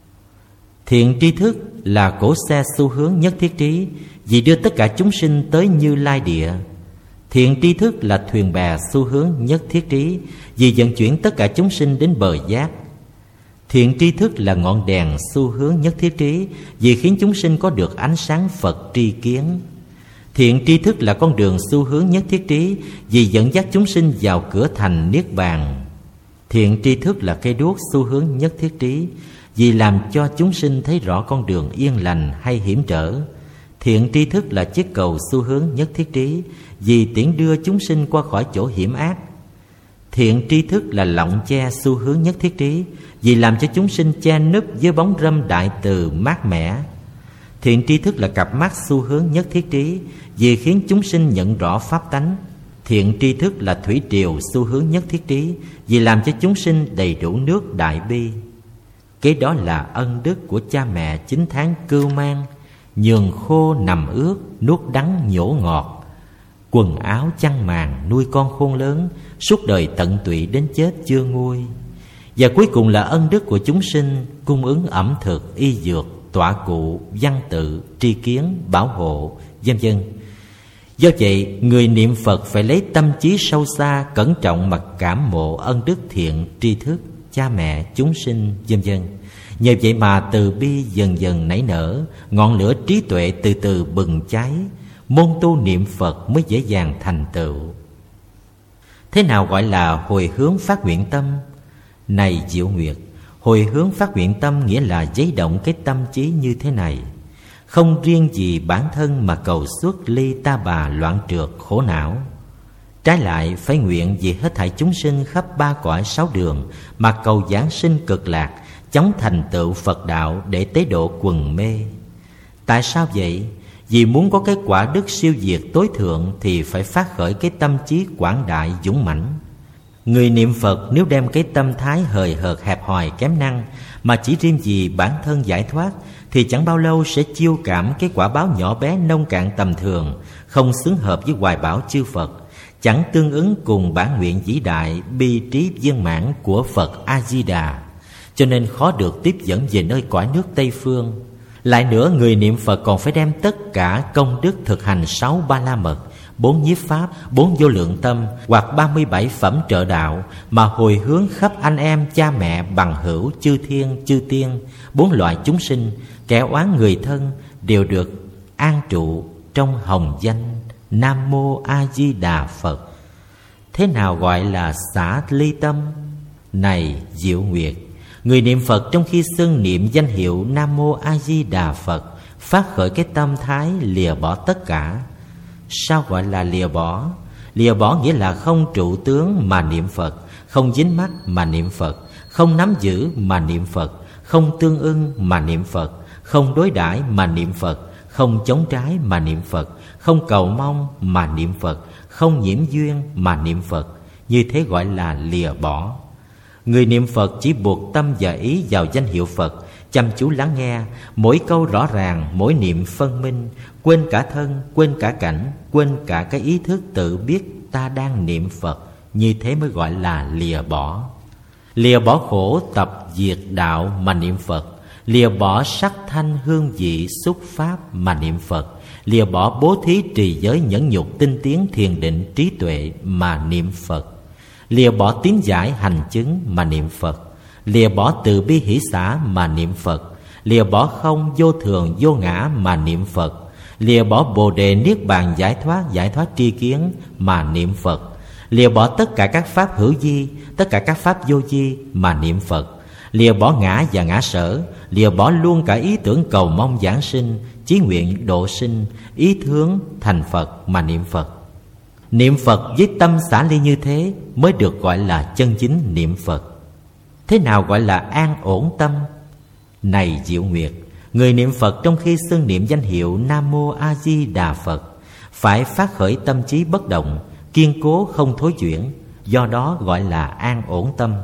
Thiện tri thức là cỗ xe xu hướng nhất thiết trí, vì đưa tất cả chúng sinh tới Như Lai địa. Thiện tri thức là thuyền bè xu hướng nhất thiết trí, vì vận chuyển tất cả chúng sinh đến bờ giác. Thiện tri thức là ngọn đèn xu hướng nhất thiết trí, vì khiến chúng sinh có được ánh sáng Phật tri kiến. Thiện tri thức là con đường xu hướng nhất thiết trí, vì dẫn dắt chúng sinh vào cửa thành Niết Bàn. Thiện tri thức là cây đuốc xu hướng nhất thiết trí, vì làm cho chúng sinh thấy rõ con đường yên lành hay hiểm trở. Thiện tri thức là chiếc cầu xu hướng nhất thiết trí, vì tiễn đưa chúng sinh qua khỏi chỗ hiểm ác. Thiện tri thức là lọng che xu hướng nhất thiết trí, vì làm cho chúng sinh che núp dưới bóng râm đại từ mát mẻ. Thiện tri thức là cặp mắt xu hướng nhất thiết trí, vì khiến chúng sinh nhận rõ pháp tánh. Thiện tri thức là thủy triều xu hướng nhất thiết trí, vì làm cho chúng sinh đầy đủ nước đại bi. Kế đó là ân đức của cha mẹ 9 tháng cưu mang, nhường khô nằm ướt, nuốt đắng nhổ ngọt. Quần áo chăn màn nuôi con khôn lớn, suốt đời tận tụy đến chết chưa nguôi. Và cuối cùng là ân đức của chúng sinh, cung ứng ẩm thực, y dược, tọa cụ, văn tự, tri kiến, bảo hộ, vân vân. Do vậy, người niệm Phật phải lấy tâm trí sâu xa, cẩn trọng mà cảm mộ ân đức thiện tri thức, cha mẹ, chúng sinh, vân vân. Nhờ vậy mà từ bi dần dần nảy nở, ngọn lửa trí tuệ từ từ bừng cháy, môn tu niệm Phật mới dễ dàng thành tựu. Thế nào gọi là hồi hướng phát nguyện tâm? Này Diệu Nguyệt, hồi hướng phát nguyện tâm nghĩa là giấy động cái tâm trí như thế này: không riêng gì bản thân mà cầu xuất ly ta bà loạn trượt khổ não. Trái lại phải nguyện vì hết thảy chúng sinh khắp 3 cõi 6 đường mà cầu giảng sinh cực lạc, chóng thành tựu Phật đạo để tế độ quần mê. Tại sao vậy? Vì muốn có cái quả đức siêu diệt tối thượng thì phải phát khởi cái tâm trí quảng đại dũng mãnh. Người niệm Phật nếu đem cái tâm thái hời hợt hẹp hòi kém năng mà chỉ riêng vì bản thân giải thoát, thì chẳng bao lâu sẽ chiêu cảm cái quả báo nhỏ bé nông cạn tầm thường, không xứng hợp với hoài bão chư Phật, chẳng tương ứng cùng bản nguyện vĩ đại bi trí viên mãn của Phật A Di Đà, cho nên khó được tiếp dẫn về nơi cõi nước Tây phương. Lại nữa, người niệm Phật còn phải đem tất cả công đức thực hành 6 Ba La Mật, 4 nhiếp pháp, 4 vô lượng tâm hoặc 37 phẩm trợ đạo mà hồi hướng khắp anh em, cha mẹ, bằng hữu, chư thiên, chư tiên, 4 loại chúng sinh, kẻ oán người thân đều được an trụ trong hồng danh Nam Mô A Di Đà Phật. Thế nào gọi là xả ly tâm? Này Diệu Nguyệt, người niệm Phật trong khi xưng niệm danh hiệu Nam Mô A Di Đà Phật phát khởi cái tâm thái lìa bỏ tất cả. Sao gọi là lìa bỏ? Lìa bỏ nghĩa là không trụ tướng mà niệm Phật, không dính mắc mà niệm Phật, không nắm giữ mà niệm Phật, không tương ưng mà niệm Phật, không đối đãi mà niệm Phật, không chống trái mà niệm Phật, không cầu mong mà niệm Phật, không nhiễm duyên mà niệm Phật. Như thế gọi là lìa bỏ. Người niệm Phật chỉ buộc tâm và ý vào danh hiệu Phật, chăm chú lắng nghe, mỗi câu rõ ràng, mỗi niệm phân minh, quên cả thân, quên cả cảnh, quên cả cái ý thức tự biết ta đang niệm Phật. Như thế mới gọi là lìa bỏ. Lìa bỏ khổ tập diệt đạo mà niệm Phật, lìa bỏ sắc thanh hương vị xúc pháp mà niệm Phật, lìa bỏ bố thí trì giới nhẫn nhục tinh tiến thiền định trí tuệ mà niệm Phật, lìa bỏ tín giải hành chứng mà niệm Phật, lìa bỏ từ bi hỷ xả mà niệm Phật, lìa bỏ không vô thường vô ngã mà niệm Phật, lìa bỏ bồ đề niết bàn giải thoát tri kiến mà niệm Phật, lìa bỏ tất cả các pháp hữu vi, tất cả các pháp vô vi mà niệm Phật, lìa bỏ ngã và ngã sở, lìa bỏ luôn cả ý tưởng cầu mong giảng sinh, chí nguyện độ sinh, ý hướng thành Phật mà niệm Phật. Niệm Phật với tâm xả ly như thế mới được gọi là chân chính niệm Phật. Thế nào gọi là an ổn tâm? Này Diệu Nguyệt, người niệm Phật trong khi xưng niệm danh hiệu Nam Mô A Di Đà Phật phải phát khởi tâm trí bất động, kiên cố không thối chuyển, do đó gọi là an ổn tâm.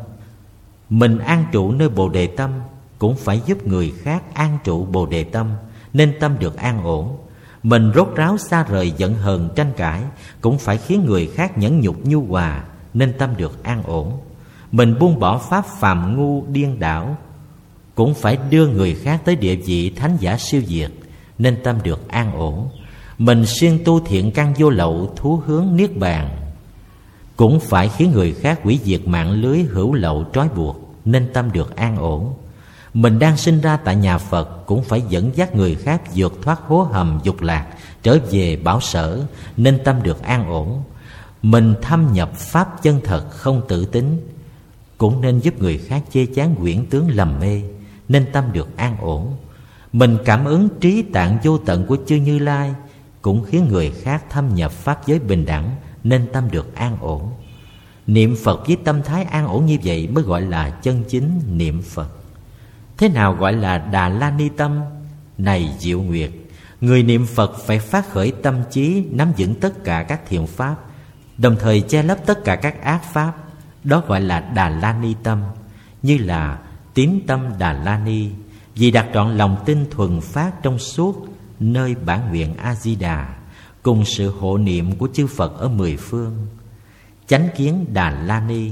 Mình an trụ nơi Bồ Đề tâm cũng phải giúp người khác an trụ Bồ Đề tâm, nên tâm được an ổn. Mình rốt ráo xa rời giận hờn tranh cãi cũng phải khiến người khác nhẫn nhục nhu hòa, nên tâm được an ổn. Mình buông bỏ pháp phàm ngu điên đảo cũng phải đưa người khác tới địa vị thánh giả siêu diệt, nên tâm được an ổn. Mình siêng tu thiện căn vô lậu thú hướng niết bàn cũng phải khiến người khác hủy diệt mạng lưới hữu lậu trói buộc, nên tâm được an ổn. Mình đang sinh ra tại nhà Phật cũng phải dẫn dắt người khác vượt thoát hố hầm dục lạc, trở về bảo sở, nên tâm được an ổn. Mình thâm nhập pháp chân thật không tự tính, cũng nên giúp người khác chê chán quyển tướng lầm mê, nên tâm được an ổn. Mình cảm ứng trí tạng vô tận của chư Như Lai, cũng khiến người khác thâm nhập pháp giới bình đẳng, nên tâm được an ổn. Niệm Phật với tâm thái an ổn như vậy mới gọi là chân chính niệm Phật. Thế nào gọi là Đà La Ni tâm? Này Diệu Nguyệt, người niệm Phật phải phát khởi tâm trí nắm vững tất cả các thiện pháp, đồng thời che lấp tất cả các ác pháp. Đó gọi là Đà La Ni tâm. Như là tín tâm Đà La Ni, vì đặt trọn lòng tin thuần phát trong suốt nơi bản nguyện A Di Đà, cùng sự hộ niệm của chư Phật ở mười phương. Chánh kiến Đà La Ni,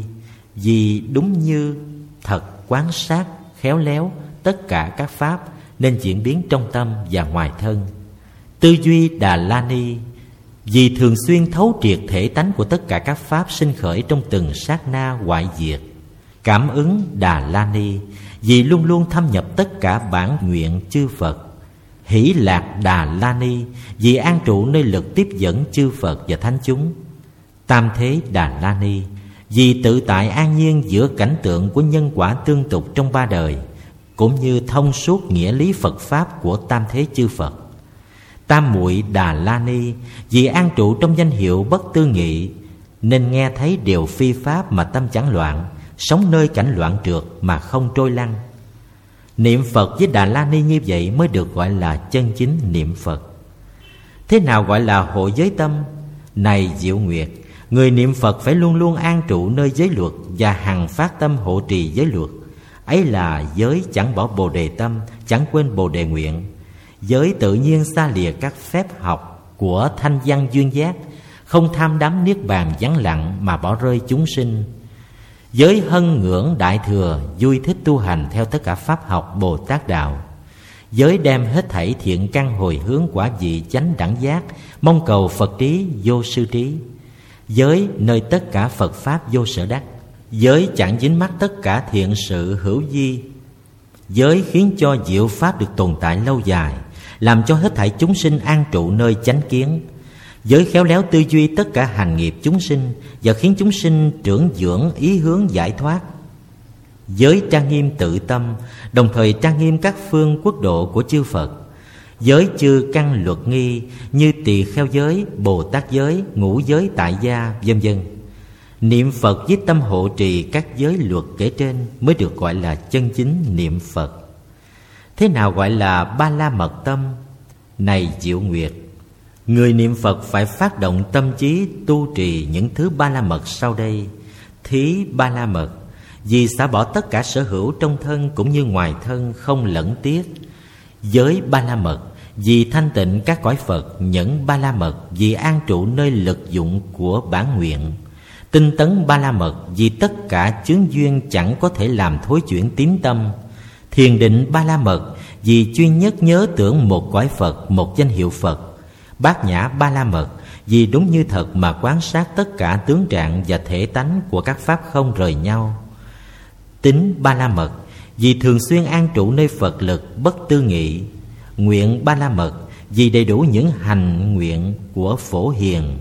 vì đúng như thật quán sát khéo léo tất cả các pháp nên diễn biến trong tâm và ngoài thân. Tư duy Đà La Ni, vì thường xuyên thấu triệt thể tánh của tất cả các pháp sinh khởi trong từng sát na hoại diệt. Cảm ứng Đà La Ni, vì luôn luôn thâm nhập tất cả bản nguyện chư Phật. Hỷ lạc Đà La Ni, vì an trụ nơi lực tiếp dẫn chư Phật và thánh chúng. Tam thế Đà La Ni, vì tự tại an nhiên giữa cảnh tượng của nhân quả tương tục trong ba đời, cũng như thông suốt nghĩa lý Phật Pháp của tam thế chư Phật. Tam muội Đà La Ni, vì an trụ trong danh hiệu bất tư nghị, nên nghe thấy điều phi pháp mà tâm chẳng loạn, sống nơi cảnh loạn trượt mà không trôi lăn. Niệm Phật với Đà La Ni như vậy mới được gọi là chân chính niệm Phật. Thế nào gọi là hộ giới tâm? Này Diệu Nguyệt, người niệm Phật phải luôn luôn an trụ nơi giới luật và hằng phát tâm hộ trì giới luật. Ấy là giới chẳng bỏ bồ đề tâm, chẳng quên bồ đề nguyện. Giới tự nhiên xa lìa các phép học của thanh văn duyên giác, không tham đắm niết bàn vắng lặng mà bỏ rơi chúng sinh. Giới hân ngưỡng đại thừa, vui thích tu hành theo tất cả pháp học Bồ Tát đạo. Giới đem hết thảy thiện căn hồi hướng quả vị chánh đẳng giác, mong cầu Phật trí vô sư trí. Giới nơi tất cả Phật pháp vô sở đắc. Giới chẳng dính mắc tất cả thiện sự hữu vi. Giới khiến cho diệu pháp được tồn tại lâu dài, làm cho hết thảy chúng sinh an trụ nơi chánh kiến. Giới khéo léo tư duy tất cả hành nghiệp chúng sinh và khiến chúng sinh trưởng dưỡng ý hướng giải thoát. Giới trang nghiêm tự tâm, đồng thời trang nghiêm các phương quốc độ của chư Phật. Giới chư căn luật nghi như tỳ kheo giới, Bồ Tát giới, ngũ giới tại gia, vân vân. Niệm Phật với tâm hộ trì các giới luật kể trên mới được gọi là chân chính niệm Phật. Thế nào gọi là Ba La Mật tâm? Này Diệu Nguyệt, người niệm Phật phải phát động tâm trí tu trì những thứ Ba La Mật sau đây. Thí Ba La Mật, vì xả bỏ tất cả sở hữu trong thân cũng như ngoài thân không lẫn tiếc. Giới Ba La Mật, vì thanh tịnh các cõi Phật. Nhẫn Ba La Mật, vì an trụ nơi lực dụng của bản nguyện. Tinh tấn Ba La Mật, vì tất cả chướng duyên chẳng có thể làm thối chuyển tín tâm. Thiền định Ba La Mật, vì chuyên nhất nhớ tưởng một cõi Phật, một danh hiệu Phật. Bát nhã Ba La Mật, vì đúng như thật mà quan sát tất cả tướng trạng và thể tánh của các pháp không rời nhau. Tín Ba La Mật, vì thường xuyên an trụ nơi Phật lực bất tư nghị. Nguyện Ba La Mật, vì đầy đủ những hành nguyện của Phổ Hiền.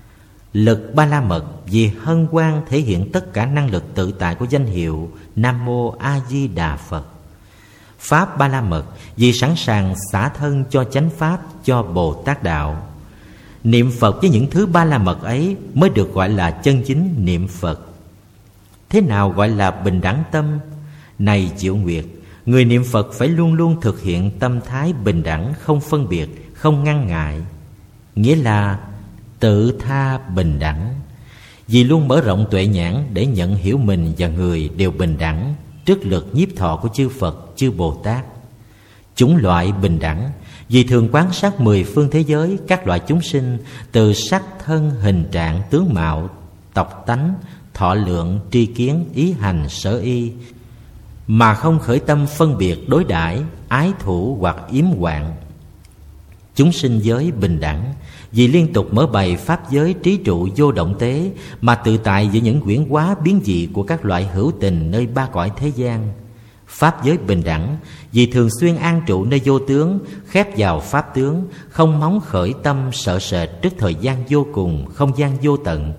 Lực Ba La Mật, vì hân hoan thể hiện tất cả năng lực tự tại của danh hiệu Nam Mô A Di Đà Phật. Pháp Ba La Mật, vì sẵn sàng xả thân cho chánh pháp, cho Bồ Tát đạo. Niệm Phật với những thứ Ba La Mật ấy mới được gọi là chân chính niệm Phật. Thế nào gọi là bình đẳng tâm? Này Diệu Nguyệt, người niệm Phật phải luôn luôn thực hiện tâm thái bình đẳng, không phân biệt, không ngăn ngại. Nghĩa là tự tha bình đẳng, vì luôn mở rộng tuệ nhãn để nhận hiểu mình và người đều bình đẳng trước lực nhiếp thọ của chư Phật, chư Bồ Tát. Chủng loại bình đẳng, vì thường quan sát mười phương thế giới các loại chúng sinh, từ sắc thân, hình trạng, tướng mạo, tộc tánh, thọ lượng, tri kiến, ý hành, sở y, mà không khởi tâm phân biệt đối đãi, ái thủ hoặc yếm hoạn. Chúng sinh giới bình đẳng, vì liên tục mở bày pháp giới trí trụ vô động tế mà tự tại giữa những quyển hóa biến dị của các loại hữu tình nơi ba cõi thế gian. Pháp giới bình đẳng, vì thường xuyên an trụ nơi vô tướng, khép vào pháp tướng, không móng khởi tâm sợ sệt trước thời gian vô cùng, không gian vô tận.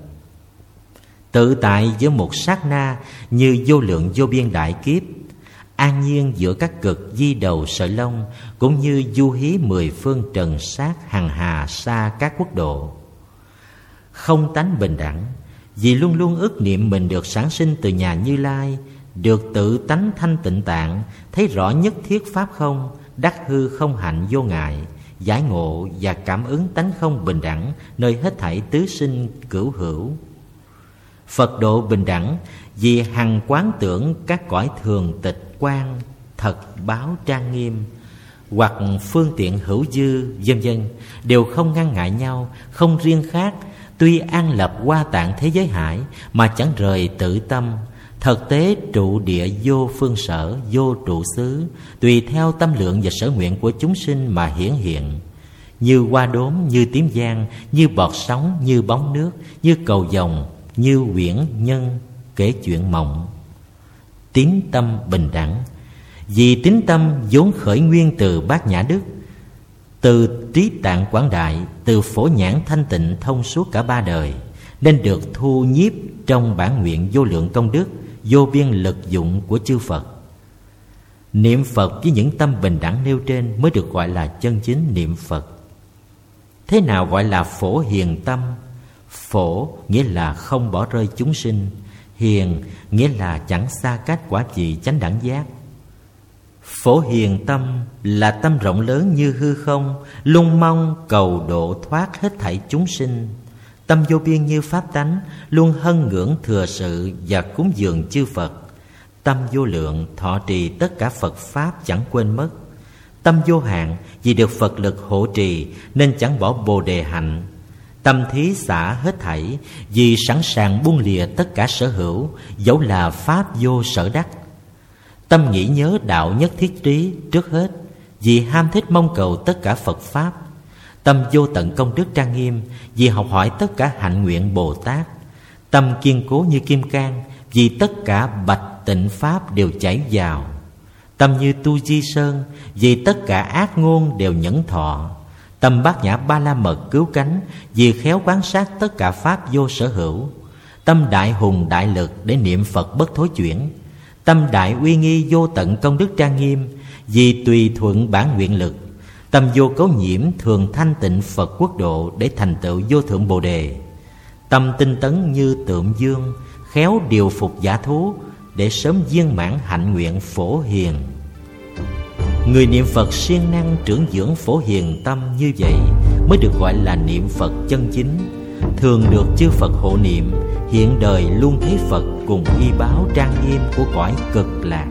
Tự tại giữa một sát na như vô lượng vô biên đại kiếp, an nhiên giữa các cực di đầu sợi lông, cũng như du hí mười phương trần sát hằng hà xa các quốc độ. Không tánh bình đẳng, vì luôn luôn ước niệm mình được sản sinh từ nhà Như Lai, được tự tánh thanh tịnh tạng, thấy rõ nhất thiết pháp không, đắc hư không hạnh vô ngại, giải ngộ và cảm ứng tánh không bình đẳng nơi hết thảy tứ sinh cửu hữu. Phật độ bình đẳng, vì hằng quán tưởng các cõi thường tịch quan thật báo trang nghiêm, hoặc phương tiện hữu dư vân vân, đều không ngăn ngại nhau, không riêng khác, tuy an lập hoa tạng thế giới hải mà chẳng rời tự tâm. Thực tế trụ địa vô phương sở, vô trụ xứ, tùy theo tâm lượng và sở nguyện của chúng sinh mà hiển hiện. Như hoa đốm, như tím giang, như bọt sóng, như bóng nước, như cầu vồng, như uyển nhân kể chuyện mộng. Tín tâm bình đẳng, vì tín tâm vốn khởi nguyên từ bát nhã đức, từ trí tạng quảng đại, từ phổ nhãn thanh tịnh thông suốt cả ba đời, nên được thu nhiếp trong bản nguyện vô lượng công đức, vô biên lực dụng của chư Phật. Niệm Phật với những tâm bình đẳng nêu trên mới được gọi là chân chính niệm Phật. Thế nào gọi là phổ hiền tâm? Phổ nghĩa là không bỏ rơi chúng sinh, hiền nghĩa là chẳng xa cách quả vị chánh đẳng giác. Phổ hiền tâm là tâm rộng lớn như hư không, luôn mong cầu độ thoát hết thảy chúng sinh. Tâm vô biên như pháp tánh, luôn hân ngưỡng thừa sự và cúng dường chư Phật. Tâm vô lượng thọ trì tất cả Phật Pháp chẳng quên mất. Tâm vô hạn vì được Phật lực hộ trì nên chẳng bỏ Bồ Đề hạnh. Tâm thí xả hết thảy vì sẵn sàng buông lìa tất cả sở hữu, dẫu là Pháp vô sở đắc. Tâm nghĩ nhớ đạo nhất thiết trí trước hết, vì ham thích mong cầu tất cả Phật Pháp. Tâm vô tận công đức trang nghiêm, vì học hỏi tất cả hạnh nguyện Bồ Tát. Tâm kiên cố như kim cang, vì tất cả bạch tịnh Pháp đều chảy vào. Tâm như tu di sơn, vì tất cả ác ngôn đều nhẫn thọ. Tâm bát nhã ba la mật cứu cánh, vì khéo quan sát tất cả Pháp vô sở hữu. Tâm đại hùng đại lực để niệm Phật bất thối chuyển. Tâm đại uy nghi vô tận công đức trang nghiêm, vì tùy thuận bản nguyện lực. Tâm vô cấu nhiễm thường thanh tịnh Phật quốc độ để thành tựu vô thượng Bồ Đề. Tâm tinh tấn như tượng dương, khéo điều phục giả thú để sớm viên mãn hạnh nguyện phổ hiền. Người niệm Phật siêng năng trưởng dưỡng phổ hiền tâm như vậy mới được gọi là niệm Phật chân chính, thường được chư Phật hộ niệm, hiện đời luôn thấy Phật cùng y báo trang nghiêm của cõi cực lạc.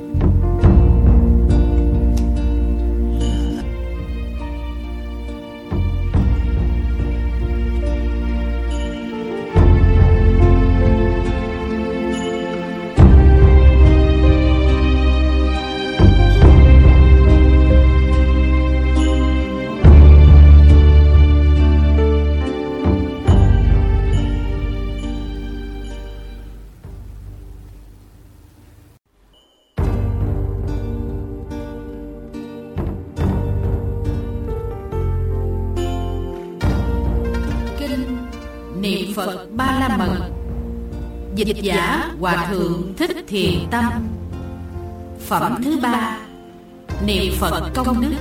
Niệm Phật Ba La Mật. Dịch giả Hòa Thượng Thích Thiền Tâm. Phẩm thứ 3. Niệm Phật công đức.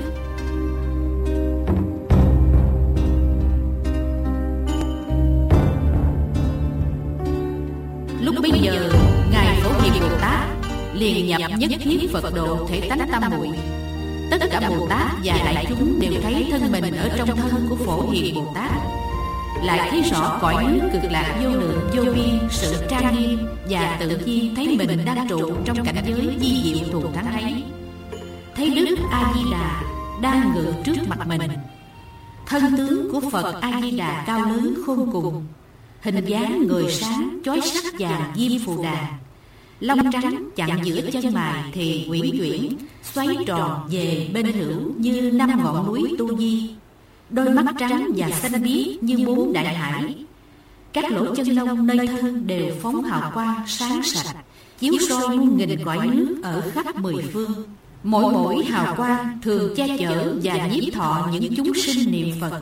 Lúc bấy giờ Ngài Phổ Hiền Bồ Tát liền nhập nhất thiết Phật độ thể tánh tam muội. Tất cả Bồ Tát và đại chúng đều thấy thân mình ở trong thân của Phổ Hiền Bồ Tát, lại thấy rõ cõi nước cực lạc vô lượng vô biên, sự trang nghiêm và tự nhiên thấy mình đang trụ trong cảnh giới vi diệu thù thắng ấy. Thấy Đức A Di Đà đang ngự trước mặt mình. Thân tướng của Phật A Di Đà cao lớn khôn cùng, hình dáng người sáng chói sắc vàng diêm phù đà, lông trắng chặn giữa chân mày thì uyển chuyển xoáy tròn về bên hữu như 5 ngọn núi Tu Di. đôi mắt trắng và xanh biếc như bốn đại hải. Các lỗ chân lông nơi thân đều phóng hào quang sáng sạch, chiếu soi muôn nghìn cõi nước ở khắp mười phương. Mỗi hào quang thường che chở và nhiếp thọ những chúng sinh niệm Phật.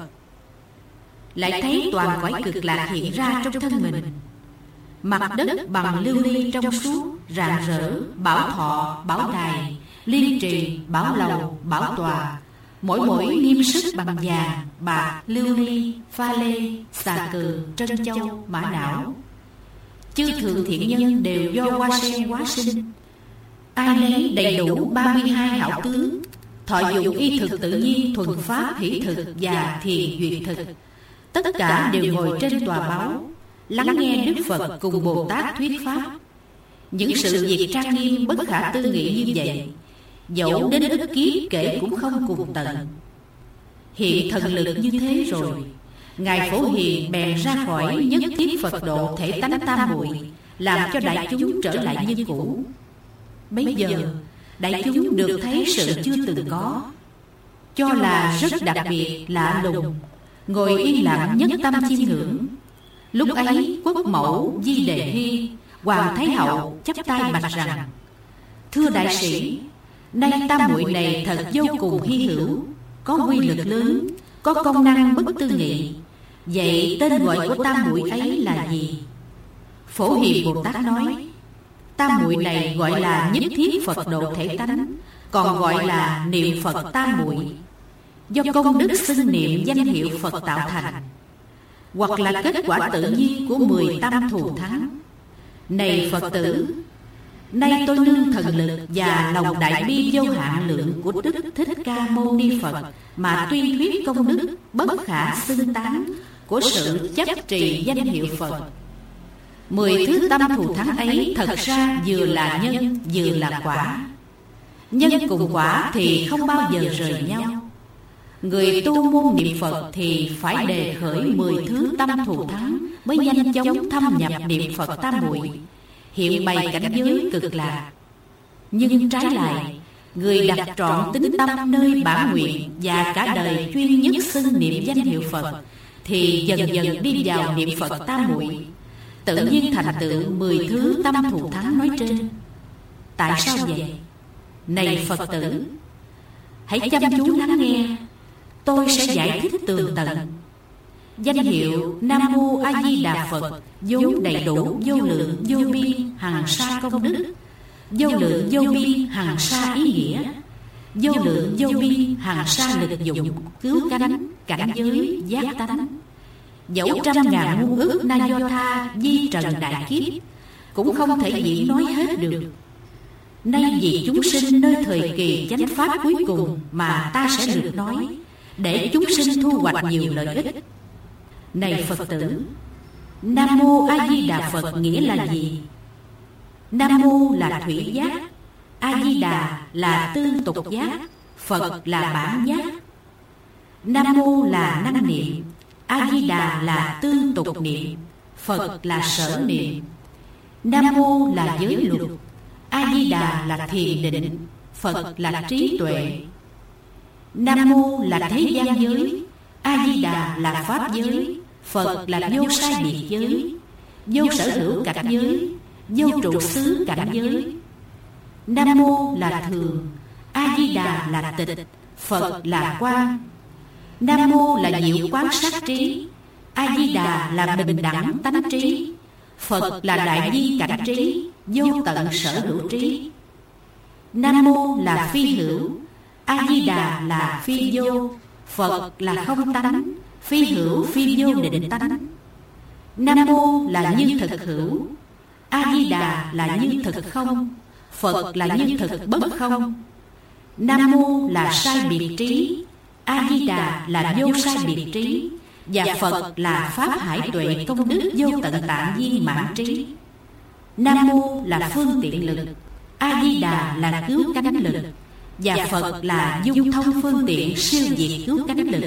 Lại thấy toàn cõi cực lạc hiện ra trong thân mình. Mặt đất bằng lưu ly trong suốt, rạng rỡ, bảo thọ, bảo đài, liên trì, bảo lầu, bảo tòa. Mỗi nghiêm sức bằng vàng, bạc, lưu ly, pha lê, xà cừ, trân châu, mã não. Chư thượng thiện nhân đều do hoa sen hóa sinh. Ai nấy đầy đủ 32 hảo tướng, thọ dụng y thực tự nhiên, thuần pháp, hỷ thực và thiền duyệt thực. Tất cả đều ngồi trên tòa báu, lắng nghe Đức Phật cùng Bồ Tát thuyết pháp. Những sự việc trang nghiêm bất khả tư nghị như vậy, dẫu đến ức kiếp kể cũng không cùng tận. Hiện thần lực như thế rồi, Ngài Phổ Hiền bèn ra khỏi nhất thiết Phật độ thể tánh tam muội, làm cho đại chúng trở lại như cũ. Bây giờ đại chúng được thấy sự chưa từng có, cho là rất đặc biệt lạ lùng, ngồi yên lặng nhất tâm chiêm ngưỡng. Lúc ấy Quốc Mẫu Di Đề Hy, Hoàng Thái Hậu chắp tay bạch rằng: thưa đại sĩ, nay tam muội này thật vô cùng hy hữu, có quy lực lớn, có công năng bất tư nghị. Vậy tên gọi của tam muội ấy là gì? Phổ Hiền Bồ Tát nói: tam muội này gọi là nhất thiết Phật độ thể tánh, còn gọi là niệm Phật tam muội, do công đức xưng niệm danh hiệu Phật tạo thành, hoặc là kết quả tự nhiên của 10 tâm thù thắng. Này Phật tử, nay tôi nương thần lực và lòng đại bi vô hạn lượng của Đức Thích Ca Mâu Ni Phật mà tuyên thuyết công đức bất khả xưng tán của sự chấp trì danh hiệu Phật. 10 thứ tâm thù thắng ấy thật ra vừa là nhân vừa là quả. Nhân cùng quả thì không bao giờ rời nhau. Người tu môn niệm Phật thì phải đề khởi 10 thứ tâm thù thắng mới nhanh chóng thâm nhập niệm Phật tam muội, hiện bày cảnh giới cực lạc. Nhưng trái lại, người đặt trọn tính tâm nơi bản nguyện và cả đời chuyên nhất xưng niệm danh hiệu Phật thì dần dần đi vào niệm Phật tam muội, tự nhiên thành tựu 10 thứ tâm thù thắng nói trên. Tại sao vậy? Này Phật tử, hãy chăm chú lắng nghe, tôi sẽ giải thích tường tận. Danh hiệu Nam Mô A Di Đà Phật vốn đầy đủ vô lượng vô biên hằng sa công đức, vô lượng vô biên hằng sa ý nghĩa, vô lượng vô biên hằng sa lực dụng cứu cánh cảnh giới giác tánh. Dẫu trăm ngàn muôn ức na do tha di trần đại kiếp cũng không thể diễn nói hết được. Nay vì chúng sinh nơi thời kỳ chánh pháp cuối cùng mà ta sẽ lược nói, để chúng sinh thu hoạch nhiều lợi ích. Này Phật tử, Nam Mô A Di Đà Phật nghĩa là gì? Nam Mô là thủy giác, A Di Đà là tương tục giác, Phật là bản giác. Nam Mô là năng niệm, A Di Đà là tương tục niệm, Phật là sở niệm. Nam Mô là giới luật, A Di Đà là thiền định, Phật là trí tuệ. Nam Mô là thế gian giới, A Di Đà là pháp giới, Phật là vô sai biệt giới, vô sở hữu cảnh giới, vô trụ xứ cảnh giới. Nam Mô là thường, A Di Đà là tịch, Phật là quang. Nam Mô là diệu quán sát trí, A Di Đà là bình đẳng tánh trí, Phật là đại bi cảnh trí, vô tận sở hữu trí. Nam Mô là phi hữu, A Di Đà là phi vô, Phật là không tánh, phi hữu phi vô định tánh. Nam Mô là như thực hữu, A Di Đà là như thực không, Phật là như thực bất không. Nam Mô là sai biệt trí, A Di Đà là vô sai biệt trí, và Phật là pháp hải tuệ công đức vô tận tạng viên mãn trí. Nam Mô là phương tiện lực, A Di Đà là cứu cánh lực, và Phật là dung thông phương tiện siêu diệt cứu cánh lực.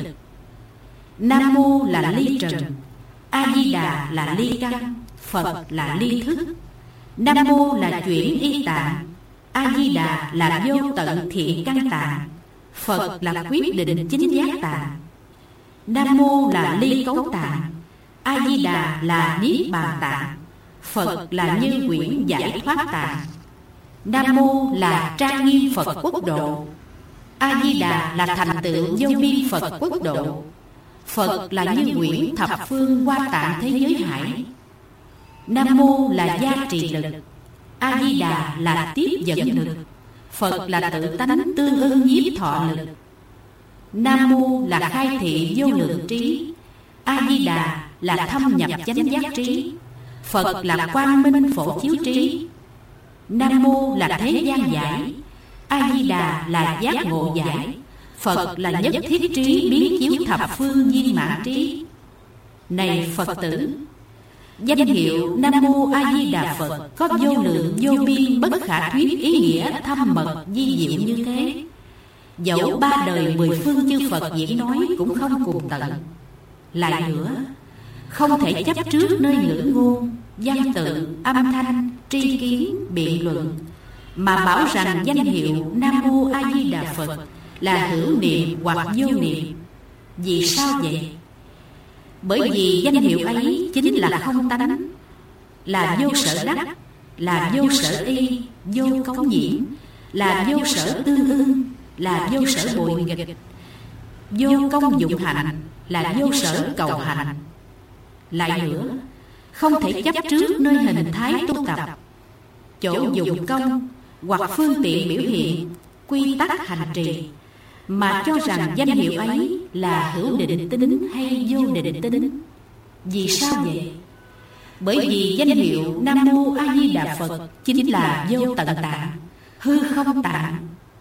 Nam Mô là ly trần, A Di Đà là ly căn, Phật là ly thức. Nam Mô là chuyển y tạng, A Di Đà là vô tận thiện căn tạng, Phật là quyết định chính giác tạng. Nam Mô là Ly Cấu Tạng, A Di Đà là Niết Bàn Tạng, Phật là Như Quyển Giải Thoát Tạng. Nam Mô là trang nghiêm Phật Quốc Độ, A Di Đà là thành tựu vô biên Phật Quốc Độ, Phật là Như Quyển thập phương Hoa Tạng thế giới hải. Nam Mô là gia trì lực, A Di Đà là tiếp dẫn lực, Phật là tự tánh tương ưng nhiếp thọ lực. Nam Mô là khai thị vô lượng trí, A Di Đà là thâm nhập chánh giác trí, Phật là quang minh phổ chiếu trí. Nam Mô là thế gian giải, A Di Đà là giác ngộ giải, Phật là nhất thiết trí biến chiếu thập phương viên mãn trí. Này Phật tử, danh hiệu Nam Mô A Di Đà Phật có vô lượng vô biên bất khả thuyết ý nghĩa thâm mật vi diệu như thế, dẫu ba đời mười phương chư Phật diễn nói cũng không cùng tận. Lại nữa, không thể chấp trước nơi ngữ ngôn, văn tự, âm thanh, tri kiến, biện luận, mà bảo rằng danh hiệu Nam Mô A Di Đà Phật là hữu niệm hoặc vô niệm. Vì sao vậy? Bởi vì danh hiệu ấy chính là không tánh, là vô sở đắc, là vô sở y, vô cấu nhiễm, là vô sở tương ưng, là vô sở bội nghịch, vô công dụng hạnh, là vô sở cầu hạnh. Lại nữa, không thể chấp trước nơi hình thái tu tập, chỗ dụng công hoặc phương tiện biểu hiện, quy tắc hành trì, mà cho rằng danh hiệu ấy là hữu định tính hay vô định tính. Vì sao vậy? Bởi vì danh hiệu Nam Mô A Di Đà Phật chính là vô tận tạng, hư không tạng,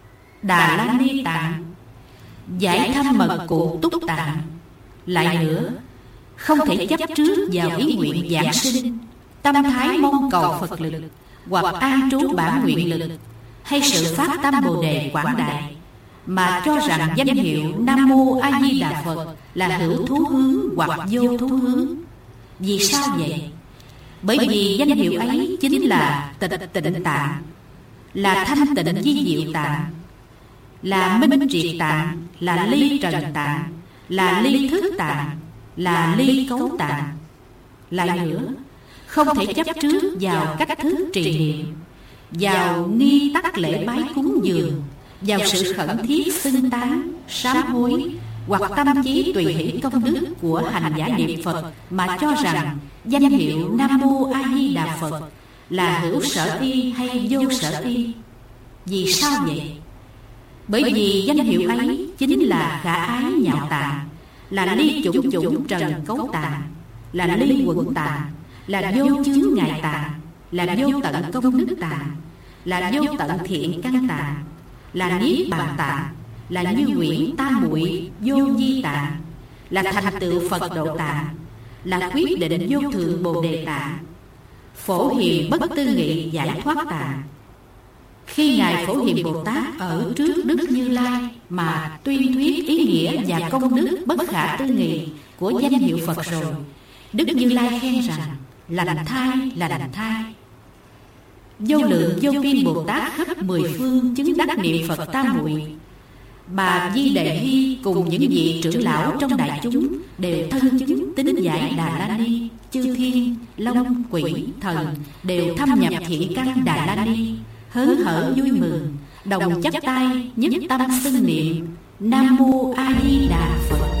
Đà La Ni tạng, giải thâm mật cụ túc tạng. Lại nữa, không thể chấp trước vào ý nguyện giảng sinh, tâm thái mong cầu Phật lực, hoặc an trú bản nguyện lực, hay sự phát tâm Bồ Đề quảng đại, mà cho rằng danh hiệu Nam Mô A Di Đà Phật là hữu thú hướng hoặc vô thú hướng. Vì sao vậy? Bởi vì danh hiệu ấy chính là tịch tịnh tạng, là thanh tịnh vi diệu tạng, là minh triệt tạng, là ly trần tạng, là ly thức tạng, là ly cấu tạng. Lại nữa, không thể chấp trước vào cách thức trì niệm, vào nghi tắc lễ bái cúng dường, vào sự khẩn thiết xưng tán, sám hối, hoặc tâm trí tùy hỷ công đức của hành giả niệm Phật, mà cho rằng danh hiệu Nam Mô A Di Đà Phật là hữu sở y hay vô sở y. Vì sao vậy? Bởi vì danh hiệu ấy chính là khả ái nhạo tạng, là ly chủng chủng trần cấu tạng, là ly quẩn tạng, là vô chướng ngại tạng, là vô tận công đức tạng, là vô tận thiện căn tạng, là niết bàn tạng, là như quyển tam muội vô vi tạng, là thành tựu Phật độ tạng, là quyết định vô thượng Bồ Đề tạng, phổ hiền bất tư nghị giải thoát tạng. Khi Ngài Phổ Hiền Bồ Tát ở trước Đức Như Lai mà tuyên thuyết ý nghĩa và công đức bất khả tư nghị của danh hiệu Phật rồi, Đức Như Lai khen rằng lành thai, lành thai. Vô lượng vô biên Bồ Tát khắp mười phương chứng đắc niệm Phật tam muội. Bà Di Đề Hy cùng những vị trưởng lão trong đại chúng đều thân chứng tín giải Đà La Ni, chư thiên, long, quỷ, thần đều thâm nhập thiện căn Đà La Ni, hớn hở vui mừng, đồng chắp tay nhất tâm xưng niệm Nam Mô A Di Đà Phật.